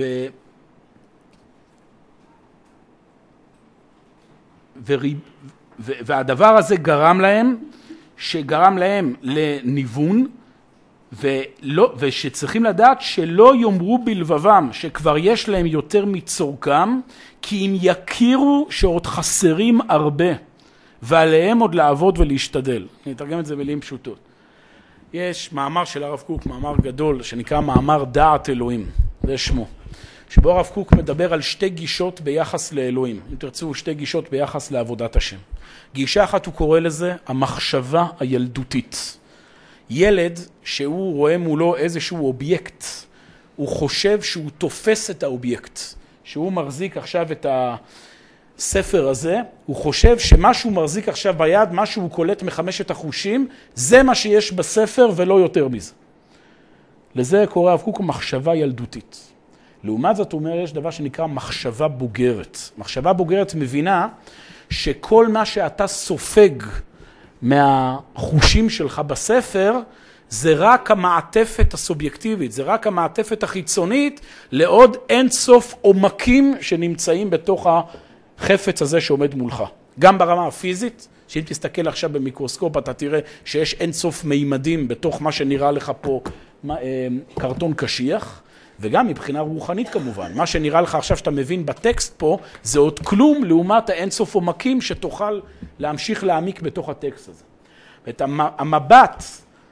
וריב, ו, והדבר הזה גרם להם, שגרם להם לניוון, ולא, ושצריכים לדעת שלא יאמרו בלבבם שכבר יש להם יותר מצורכם, כי אם יכירו שעוד חסרים הרבה, ועליהם עוד לעבוד ולהשתדל. אני אתרגם את זה במילים פשוטות. יש מאמר של הרב קוק, מאמר גדול, שנקרא מאמר דעת אלוהים, זה שמו. שבו הרב קוק מדבר על שתי גישות ביחס לאלוהים. אם תרצו, שתי גישות ביחס לעבודת השם. גישה אחת הוא קורא לזה המחשבה הילדותית. ילד שהוא רואה מולו איזשהו אובייקט, הוא חושב שהוא תופס את האובייקט, שהוא מחזיק עכשיו את הספר הזה, הוא חושב שמה שהוא מחזיק עכשיו ביד, מה שהוא קולט מחמשת החושים, זה מה שיש בספר ולא יותר מזה. לזה קורא הרב קוק מחשבה ילדותית. לעומת זאת אומר, יש דבר שנקרא מחשבה בוגרת. מחשבה בוגרת מבינה שכל מה שאתה סופג מהחושים שלך בספר, זה רק המעטפת הסובייקטיבית, זה רק המעטפת החיצונית לעוד אין סוף עומקים שנמצאים בתוך החפץ הזה שעומד מולך. גם ברמה הפיזית, שאם תסתכל עכשיו במיקרוסקופ אתה תראה שיש אין סוף מימדים בתוך מה שנראה לך פה קרטון קשיח, וגם מבחינה רוחנית כמובן. מה שנראה לך עכשיו שאתה מבין בטקסט פה, זה עוד כלום לעומת האינסוף עומקים שתוכל להמשיך להעמיק בתוך הטקסט הזה. ואת המבט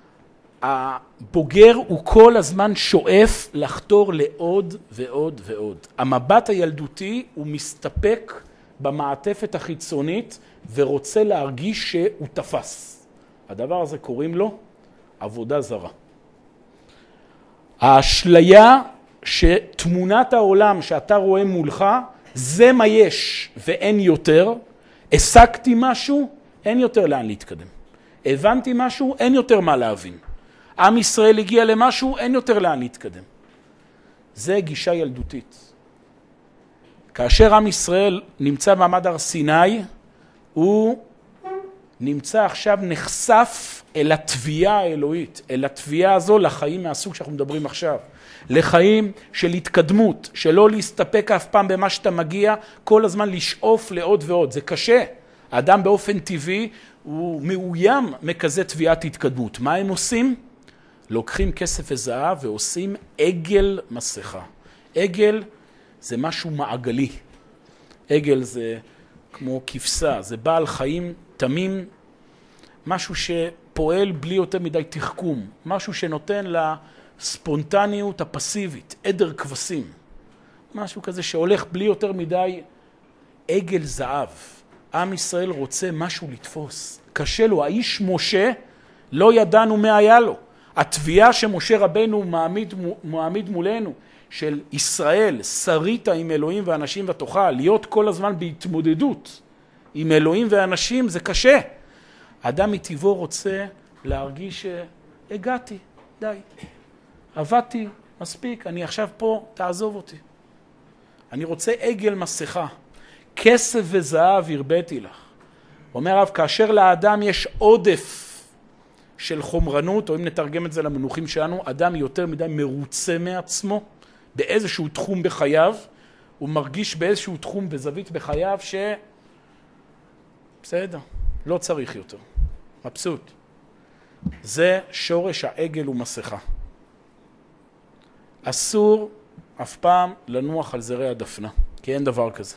הבוגר הוא כל הזמן שואף לחתור לעוד ועוד ועוד. המבט הילדותי הוא מסתפק במעטפת החיצונית ורוצה להרגיש שהוא תפס. הדבר הזה קוראים לו עבודה זרה. האשליה שתמונת העולם שאתה רואה מולך, זה מה יש ואין יותר. השגתי משהו, אין יותר לאן להתקדם. הבנתי משהו, אין יותר מה להבין. עם ישראל הגיע למשהו, אין יותר לאן להתקדם. זה גישה ילדותית. כאשר עם ישראל נמצא במעמד הר סיני, הוא נמצא עכשיו נחשף אל התביעה האלוהית, אל התביעה הזו לחיים מהסוג שאנחנו מדברים עכשיו. לחיים של התקדמות, שלא להסתפק אף פעם במה שאתה מגיע, כל הזמן לשאוף לעוד ועוד. זה קשה. האדם באופן טבעי הוא מאוים מכזה תביעת התקדמות. מה הם עושים? לוקחים כסף וזהב ועושים עגל מסכה. עגל זה משהו מעגלי. עגל זה כמו כבשה, זה בעל חיים תמים, משהו שפועל בלי יותר מדי תחכום, משהו שנותן לספונטניות הפסיבית, עדר כבשים, משהו כזה שהולך בלי יותר מדי. עגל זהב. עם ישראל רוצה משהו לתפוס. קשה לו, האיש משה לא ידענו מה היה לו. התביעה שמשה רבנו מעמיד, מעמיד מולנו, של ישראל, שרית עם אלוהים ואנשים ותוכל, להיות כל הזמן בהתמודדות עם אלוהים ואנשים, זה קשה. אדם מטבעו רוצה להרגיש שהגעתי, די. עבדתי, מספיק, אני עכשיו פה, תעזוב אותי. אני רוצה עגל מסכה. כסף וזהב הרביתי לך. אומר רב, כאשר לאדם יש עודף של חומרנות, או אם נתרגם את זה למנוחים שלנו, אדם יותר מדי מרוצה מעצמו באיזשהו תחום בחייו, הוא מרגיש באיזשהו תחום בזווית בחייו ש... בסדר, לא צריך יותר. מבסוט. זה שורש העגל ומסכה. אסור אף פעם לנוח על זרי הדפנה, כי אין דבר כזה.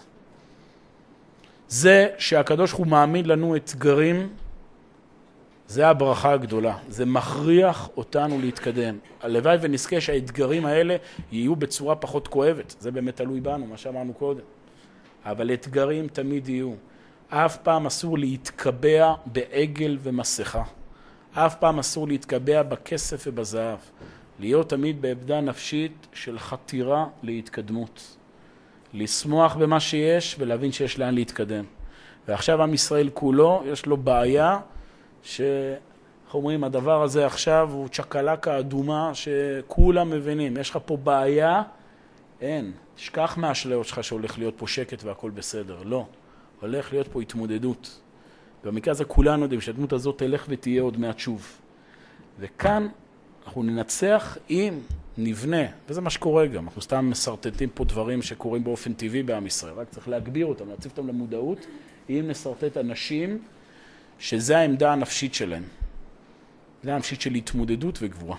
זה שהקדוש הוא מעמיד לנו אתגרים, זה הברכה הגדולה. זה מכריח אותנו להתקדם. הלוואי ונזכה שהאתגרים האלה יהיו בצורה פחות כואבת. זה באמת תלוי בנו, מה שאמרנו קודם. אבל אתגרים תמיד יהיו. אף פעם אסור להתקבע בעגל ומסכה. אף פעם אסור להתקבע בכסף ובזהב. להיות תמיד בעמדה נפשית של חתירה להתקדמות. לשמוח במה שיש ולהבין שיש לאן להתקדם. ועכשיו עם ישראל כולו, יש לו בעיה שאנחנו אומרים, הדבר הזה עכשיו הוא צ'קלקה אדומה שכולם מבינים. יש לך פה בעיה? אין. תשכח מהאשליות שלך שהולך להיות פה שקט והכל בסדר. לא. הולך להיות פה התמודדות. במקרה הזה כולנו יודעים שהדמות הזאת תלך ותהיה עוד מעט שוב. וכאן אנחנו ננצח אם נבנה, וזה מה שקורה גם. אנחנו סתם מסרטטים פה דברים שקורים באופן טבעי בעם ישראל. רק צריך להגביר אותם, להציב אותם למודעות. אם נסרטט אנשים שזה העמדה הנפשית שלהם. זה הנפשית של התמודדות וגבורה.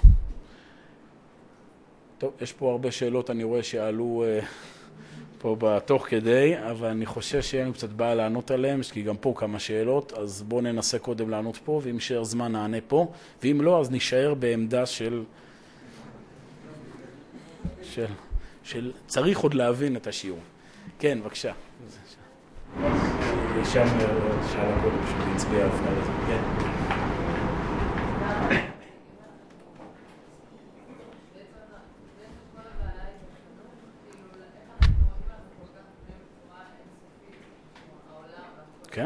טוב, יש פה הרבה שאלות, אני רואה שעלו uh, פה בתוך כדי, אבל אני חושב שיהיה לנו קצת בעיה לענות עליהם, כי גם פה כמה שאלות, אז בואו ננסה קודם לענות פה, ואם יישאר זמן נענה פה, ואם לא, אז נשאר בעמדה של... של... של... צריך עוד להבין את השיעור. כן, בבקשה. שם שאלה קודם פשוט להצביע לפני לזה. כן. כן.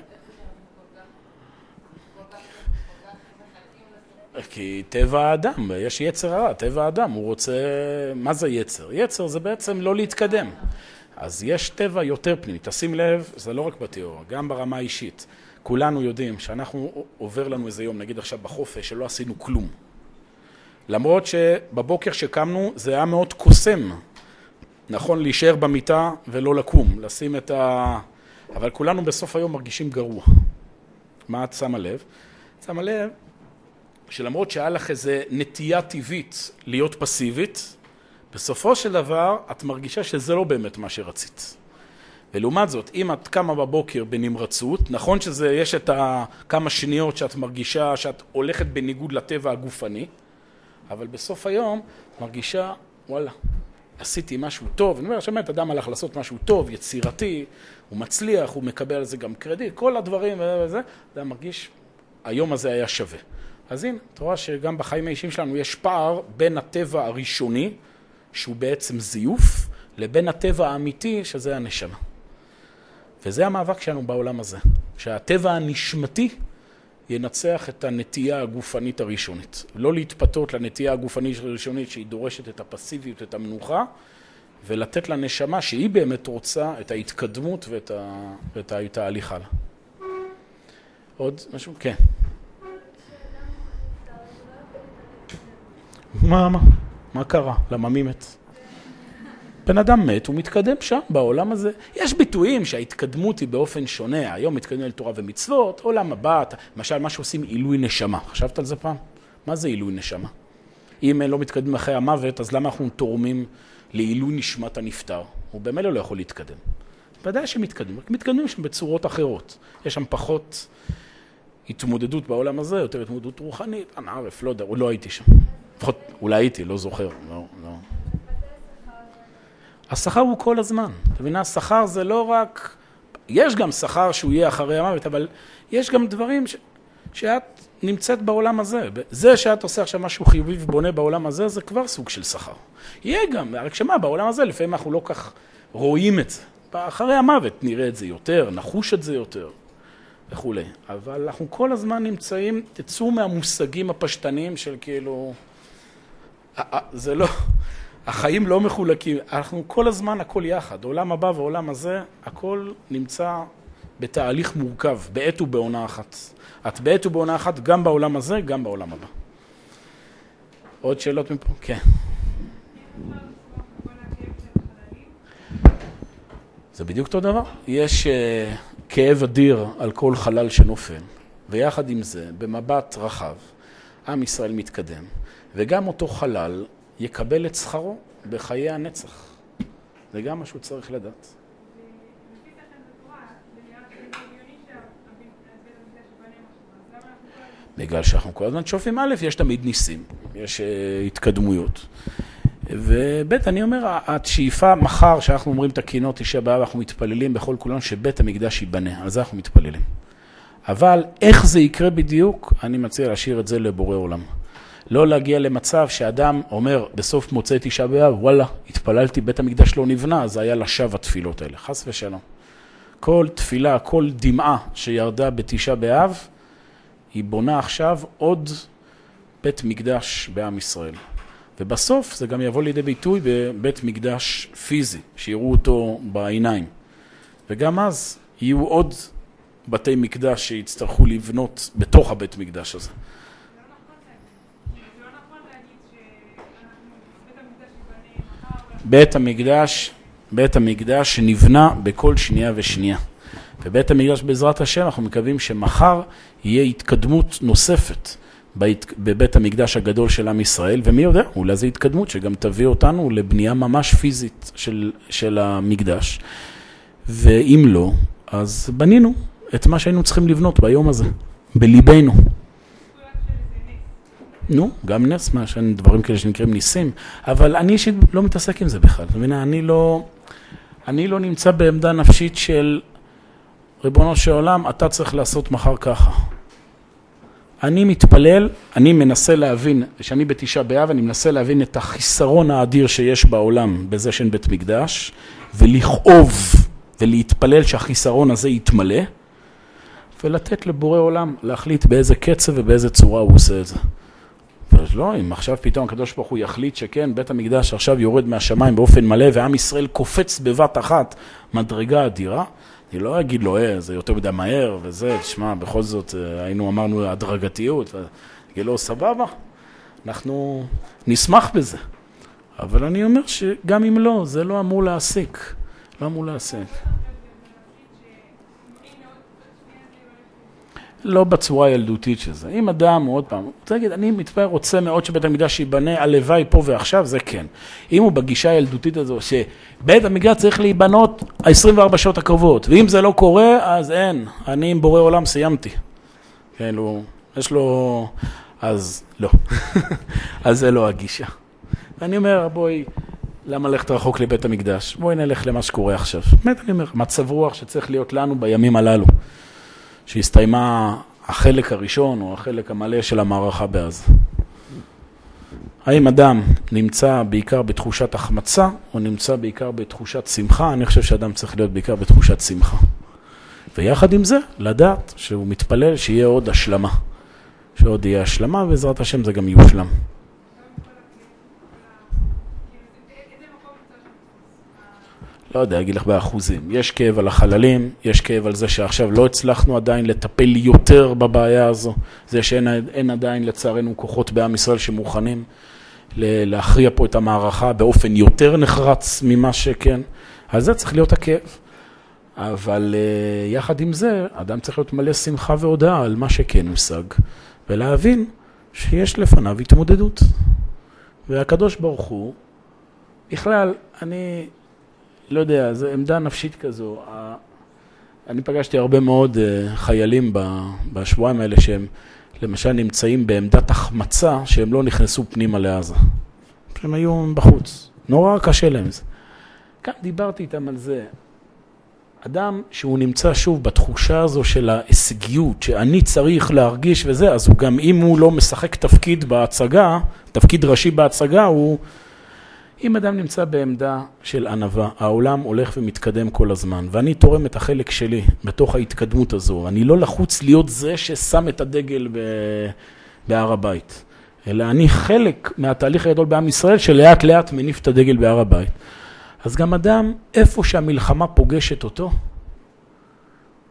כי טבע האדם, יש יצר הרע, טבע האדם, הוא רוצה... מה זה יצר? יצר זה בעצם לא להתקדם. אז יש טבע יותר פנימי. תשים לב, זה לא רק בתיאוריה, גם ברמה האישית. כולנו יודעים שאנחנו עובר לנו איזה יום, נגיד עכשיו בחופש, שלא עשינו כלום. למרות שבבוקר שקמנו זה היה מאוד קוסם. נכון להישאר במיטה ולא לקום, לשים את ה... אבל כולנו בסוף היום מרגישים גרוע. מה את שמה לב? שמה לב שלמרות שהיה לך איזה נטייה טבעית להיות פסיבית, בסופו של דבר את מרגישה שזה לא באמת מה שרצית. ולעומת זאת, אם את קמה בבוקר בנמרצות, נכון שזה יש את כמה שניות שאת מרגישה שאת הולכת בניגוד לטבע הגופני, אבל בסוף היום את מרגישה, וואלה, עשיתי משהו טוב. אני אומר, שבאמת אדם הלך לעשות משהו טוב, יצירתי, הוא מצליח, הוא מקבל על זה גם קרדיט, כל הדברים וזה, אדם מרגיש, היום הזה היה שווה. אז הנה, אתה רואה שגם בחיים האישיים שלנו יש פער בין הטבע הראשוני, שהוא בעצם זיוף, לבין הטבע האמיתי, שזה הנשמה. וזה המאבק שלנו בעולם הזה. שהטבע הנשמתי ינצח את הנטייה הגופנית הראשונית. לא להתפתות לנטייה הגופנית הראשונית שהיא דורשת את הפסיביות, את המנוחה, ולתת לנשמה שהיא באמת רוצה את ההתקדמות ואת, ה... ואת התהליך הלאה. עוד משהו? כן. מה, מה? מה קרה? למה מי מת? בן אדם מת, הוא מתקדם שם, בעולם הזה. יש ביטויים שההתקדמות היא באופן שונה. היום מתקדמים לתורה ומצוות, עולם הבא, למשל מה שעושים עילוי נשמה. חשבת על זה פעם? מה זה עילוי נשמה? אם לא מתקדמים אחרי המוות, אז למה אנחנו תורמים לעילוי נשמת הנפטר? הוא באמת לא יכול להתקדם. ודאי שמתקדמים, רק מתקדמים שם בצורות אחרות. יש שם פחות התמודדות בעולם הזה, יותר התמודדות רוחנית. אני ערף, לא יודע, לא הייתי שם. לפחות, אולי הייתי, לא זוכר. לא, לא. השכר הוא כל הזמן. אתה מבינה, השכר זה לא רק... יש גם שכר שהוא יהיה אחרי המוות, אבל יש גם דברים ש... שאת נמצאת בעולם הזה. זה שאת עושה עכשיו משהו חיובי ובונה בעולם הזה, זה כבר סוג של שכר. יהיה גם, רק שמה, בעולם הזה לפעמים אנחנו לא כך רואים את זה. אחרי המוות נראה את זה יותר, נחוש את זה יותר, וכו'. אבל אנחנו כל הזמן נמצאים, תצאו מהמושגים הפשטניים של כאילו... זה לא... החיים לא מחולקים, אנחנו כל הזמן הכל יחד, עולם הבא ועולם הזה, הכל נמצא בתהליך מורכב, בעת ובעונה אחת. את בעת ובעונה אחת גם בעולם הזה, גם בעולם הבא. עוד שאלות מפה? כן. זה בדיוק אותו דבר. יש uh, כאב אדיר על כל חלל שנופל, ויחד עם זה, במבט רחב, עם ישראל מתקדם, וגם אותו חלל יקבל את שכרו בחיי הנצח. זה גם משהו צריך לדעת. בגלל שאנחנו כל הזמן שופים א', יש תמיד ניסים, יש uh, התקדמויות. ובית, אני אומר, השאיפה מחר, שאנחנו אומרים את הקינות תשעה באב, אנחנו מתפללים בכל כולנו שבית המקדש ייבנה, על זה אנחנו מתפללים. אבל איך זה יקרה בדיוק, אני מציע להשאיר את זה לבורא עולם. לא להגיע למצב שאדם אומר בסוף מוצאי תשעה באב, וואלה, התפללתי, בית המקדש לא נבנה, אז היה לשווא התפילות האלה, חס ושלום. כל תפילה, כל דמעה שירדה בתשעה באב, היא בונה עכשיו עוד בית מקדש בעם ישראל. ובסוף זה גם יבוא לידי ביטוי בבית מקדש פיזי, שיראו אותו בעיניים. וגם אז יהיו עוד בתי מקדש שיצטרכו לבנות בתוך הבית מקדש הזה. בית המקדש, בית המקדש שנבנה בכל שנייה ושנייה. ובית המקדש בעזרת השם אנחנו מקווים שמחר יהיה התקדמות נוספת בבית המקדש הגדול של עם ישראל, ומי יודע, אולי זו התקדמות שגם תביא אותנו לבנייה ממש פיזית של, של המקדש. ואם לא, אז בנינו את מה שהיינו צריכים לבנות ביום הזה, בליבנו. נו, גם נס, מה שאני, דברים כאלה שנקראים ניסים, אבל אני אישית לא מתעסק עם זה בכלל. אני לא, אני לא נמצא בעמדה נפשית של ריבונו של עולם, אתה צריך לעשות מחר ככה. אני מתפלל, אני מנסה להבין, שאני בתשעה באב, אני מנסה להבין את החיסרון האדיר שיש בעולם בזה שאין בית מקדש, ולכאוב ולהתפלל שהחיסרון הזה יתמלא, ולתת לבורא עולם להחליט באיזה קצב ובאיזה צורה הוא עושה את זה. ולא, אם עכשיו פתאום הקדוש ברוך הוא יחליט שכן, בית המקדש עכשיו יורד מהשמיים באופן מלא, ועם ישראל קופץ בבת אחת מדרגה אדירה, אני לא אגיד לו, אה, זה יותר מדי מהר, וזה, תשמע, בכל זאת, היינו אמרנו הדרגתיות, ואגיד לו, סבבה, אנחנו נשמח בזה. אבל אני אומר שגם אם לא, זה לא אמור להעסיק, לא אמור להעסיק. לא בצורה הילדותית שזה. אם אדם, עוד פעם, הוא רוצה להגיד, אני מתפער, רוצה מאוד שבית המקדש ייבנה, הלוואי פה ועכשיו, זה כן. אם הוא בגישה הילדותית הזו, שבית המקדש צריך להיבנות ה-עשרים וארבע שעות הקרובות, ואם זה לא קורה, אז אין. אני עם בורא עולם סיימתי. כן, הוא, יש לו, אז לא. אז זה לא הגישה. ואני אומר, בואי, למה ללכת רחוק לבית המקדש? בואי נלך למה שקורה עכשיו. באמת אני אומר, מצב רוח שצריך להיות לנו בימים הללו. שהסתיימה החלק הראשון או החלק המלא של המערכה בעזה. האם אדם נמצא בעיקר בתחושת החמצה או נמצא בעיקר בתחושת שמחה? אני חושב שאדם צריך להיות בעיקר בתחושת שמחה. ויחד עם זה, לדעת שהוא מתפלל שיהיה עוד השלמה. שעוד יהיה השלמה, ובעזרת השם זה גם יושלם. לא יודע, אגיד לך באחוזים. יש כאב על החללים, יש כאב על זה שעכשיו לא הצלחנו עדיין לטפל יותר בבעיה הזו. זה שאין אין עדיין לצערנו כוחות בעם ישראל שמוכנים להכריע פה את המערכה באופן יותר נחרץ ממה שכן. אז זה צריך להיות הכאב. אבל יחד עם זה, אדם צריך להיות מלא שמחה והודעה על מה שכן הושג. ולהבין שיש לפניו התמודדות. והקדוש ברוך הוא, בכלל, אני... לא יודע, זו עמדה נפשית כזו. אני פגשתי הרבה מאוד חיילים בשבועיים האלה שהם למשל נמצאים בעמדת החמצה שהם לא נכנסו פנימה לעזה. שהם היו בחוץ. נורא קשה להם זה. כאן דיברתי איתם על זה. אדם שהוא נמצא שוב בתחושה הזו של ההישגיות, שאני צריך להרגיש וזה, אז הוא גם אם הוא לא משחק תפקיד בהצגה, תפקיד ראשי בהצגה, הוא... אם אדם נמצא בעמדה של ענווה, העולם הולך ומתקדם כל הזמן, ואני תורם את החלק שלי בתוך ההתקדמות הזו. אני לא לחוץ להיות זה ששם את הדגל בהר הבית, אלא אני חלק מהתהליך הגדול בעם ישראל שלאט לאט מניף את הדגל בהר הבית. אז גם אדם, איפה שהמלחמה פוגשת אותו,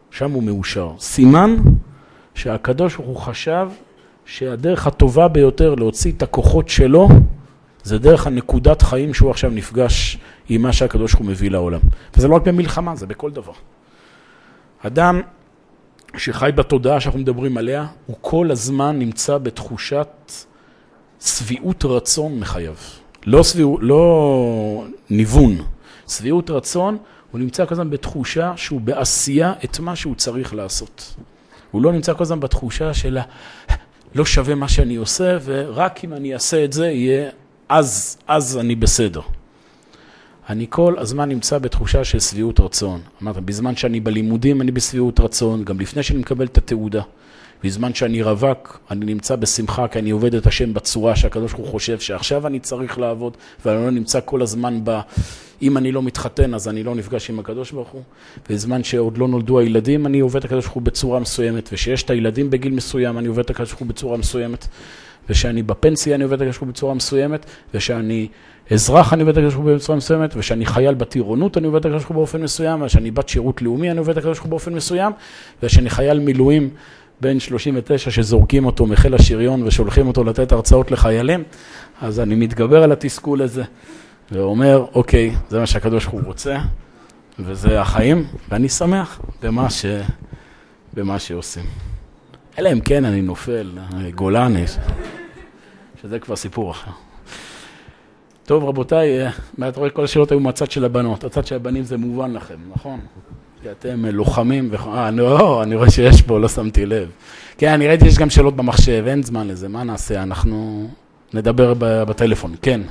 שם הוא מאושר. סימן שהקדוש ברוך הוא חשב שהדרך הטובה ביותר להוציא את הכוחות שלו, זה דרך הנקודת חיים שהוא עכשיו נפגש עם מה שהקדוש ברוך הוא מביא לעולם. וזה לא רק במלחמה, זה בכל דבר. אדם שחי בתודעה שאנחנו מדברים עליה, הוא כל הזמן נמצא בתחושת סביעות רצון מחייו. לא סביעות, לא ניוון. סביעות רצון, הוא נמצא כל הזמן בתחושה שהוא בעשייה את מה שהוא צריך לעשות. הוא לא נמצא כל הזמן בתחושה של לא שווה מה שאני עושה, ורק אם אני אעשה את זה יהיה, אז, אז אני בסדר. אני כל הזמן נמצא בתחושה של סביעות רצון. אמרת, בזמן שאני בלימודים אני בסביעות רצון, גם לפני שאני מקבל את התעודה. בזמן שאני רווק, אני נמצא בשמחה, כי אני עובד את השם בצורה שהקדוש ברוך הוא חושב שעכשיו אני צריך לעבוד, ואני לא נמצא כל הזמן ב... אם אני לא מתחתן, אז אני לא נפגש עם הקדוש ברוך הוא. בזמן שעוד לא נולדו הילדים, אני עובד את הקדוש ברוך הוא בצורה מסוימת, ושיש את הילדים בגיל מסוים, אני עובד את הקדוש ברוך הוא בצורה מסוימת, ושאני בפנסיה, אני עובד את הקדוש ברוך הוא בצורה מסוימת, ושאני אזרח, אני עובד את הקדוש ברוך הוא בצורה מסוימת, ושאני חייל בטירונות, אני עובד את הקדוש ברוך הוא באופן מסוים, ושאני בת שירות לאומי, אני עובד את הקדוש ברוך הוא באופן מסוים, ושאני חייל מילואים בן שלושים ותשע שזורקים אותו מחיל השריון ושולחים אותו לתת הרצאות לחיילים, אז אני מתגבר על התסכול הזה, ואומר, אוקיי, זה מה שהקדוש ברוך הוא רוצה, וזה החיים, ואני שמח במה, ש... במה שעושים. אלא אם כן אני נופל, גולני, שזה כבר סיפור אחר. טוב, רבותיי, אתה רואה כל השאלות היו מהצד של הבנות. הצד של הבנים זה מובן לכם, נכון? כי אתם לוחמים, ו... אה, לא, אני רואה שיש פה, לא שמתי לב. כן, אני ראיתי, יש גם שאלות במחשב, אין זמן לזה, מה נעשה? אנחנו נדבר בטלפון, כן.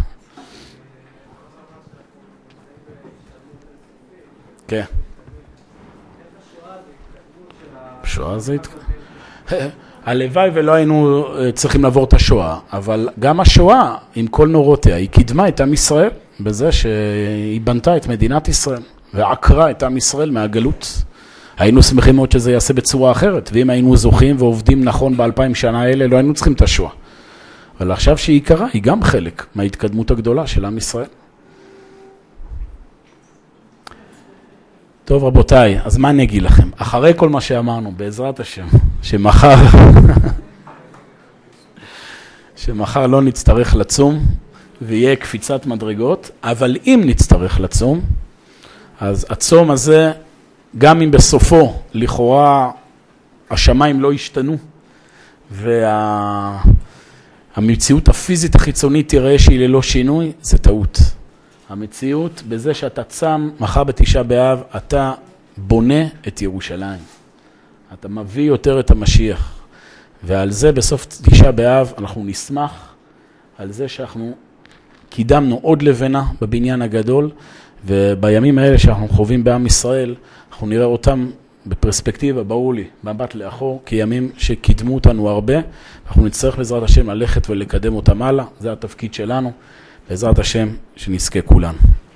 כן. שואה זה התקדם. הלוואי ולא היינו צריכים לעבור את השואה, אבל גם השואה, עם כל נורותיה, היא קידמה את עם ישראל, בזה שהיא בנתה את מדינת ישראל, ועקרה את עם ישראל מהגלות. היינו שמחים מאוד שזה יעשה בצורה אחרת, ואם היינו זוכים ועובדים נכון באלפיים שנה האלה, לא היינו צריכים את השואה. אבל עכשיו שהיא קרה, היא גם חלק מההתקדמות הגדולה של עם ישראל. טוב רבותיי, אז מה אני אגיד לכם? אחרי כל מה שאמרנו, בעזרת השם, שמחר, שמחר לא נצטרך לצום, ויהיה קפיצת מדרגות, אבל אם נצטרך לצום, אז הצום הזה, גם אם בסופו, לכאורה, השמיים לא ישתנו, והמציאות הפיזית החיצונית תראה שהיא ללא שינוי, זה טעות. המציאות, בזה שאתה צם מחר בתשעה באב, אתה בונה את ירושלים. אתה מביא יותר את המשיח. ועל זה בסוף תשעה באב אנחנו נשמח, על זה שאנחנו קידמנו עוד לבנה בבניין הגדול, ובימים האלה שאנחנו חווים בעם ישראל, אנחנו נראה אותם בפרספקטיבה, ברור לי, במבט לאחור, כימים שקידמו אותנו הרבה, אנחנו נצטרך בעזרת השם ללכת ולקדם אותם הלאה, זה התפקיד שלנו. בעזרת השם שנזכה כולנו.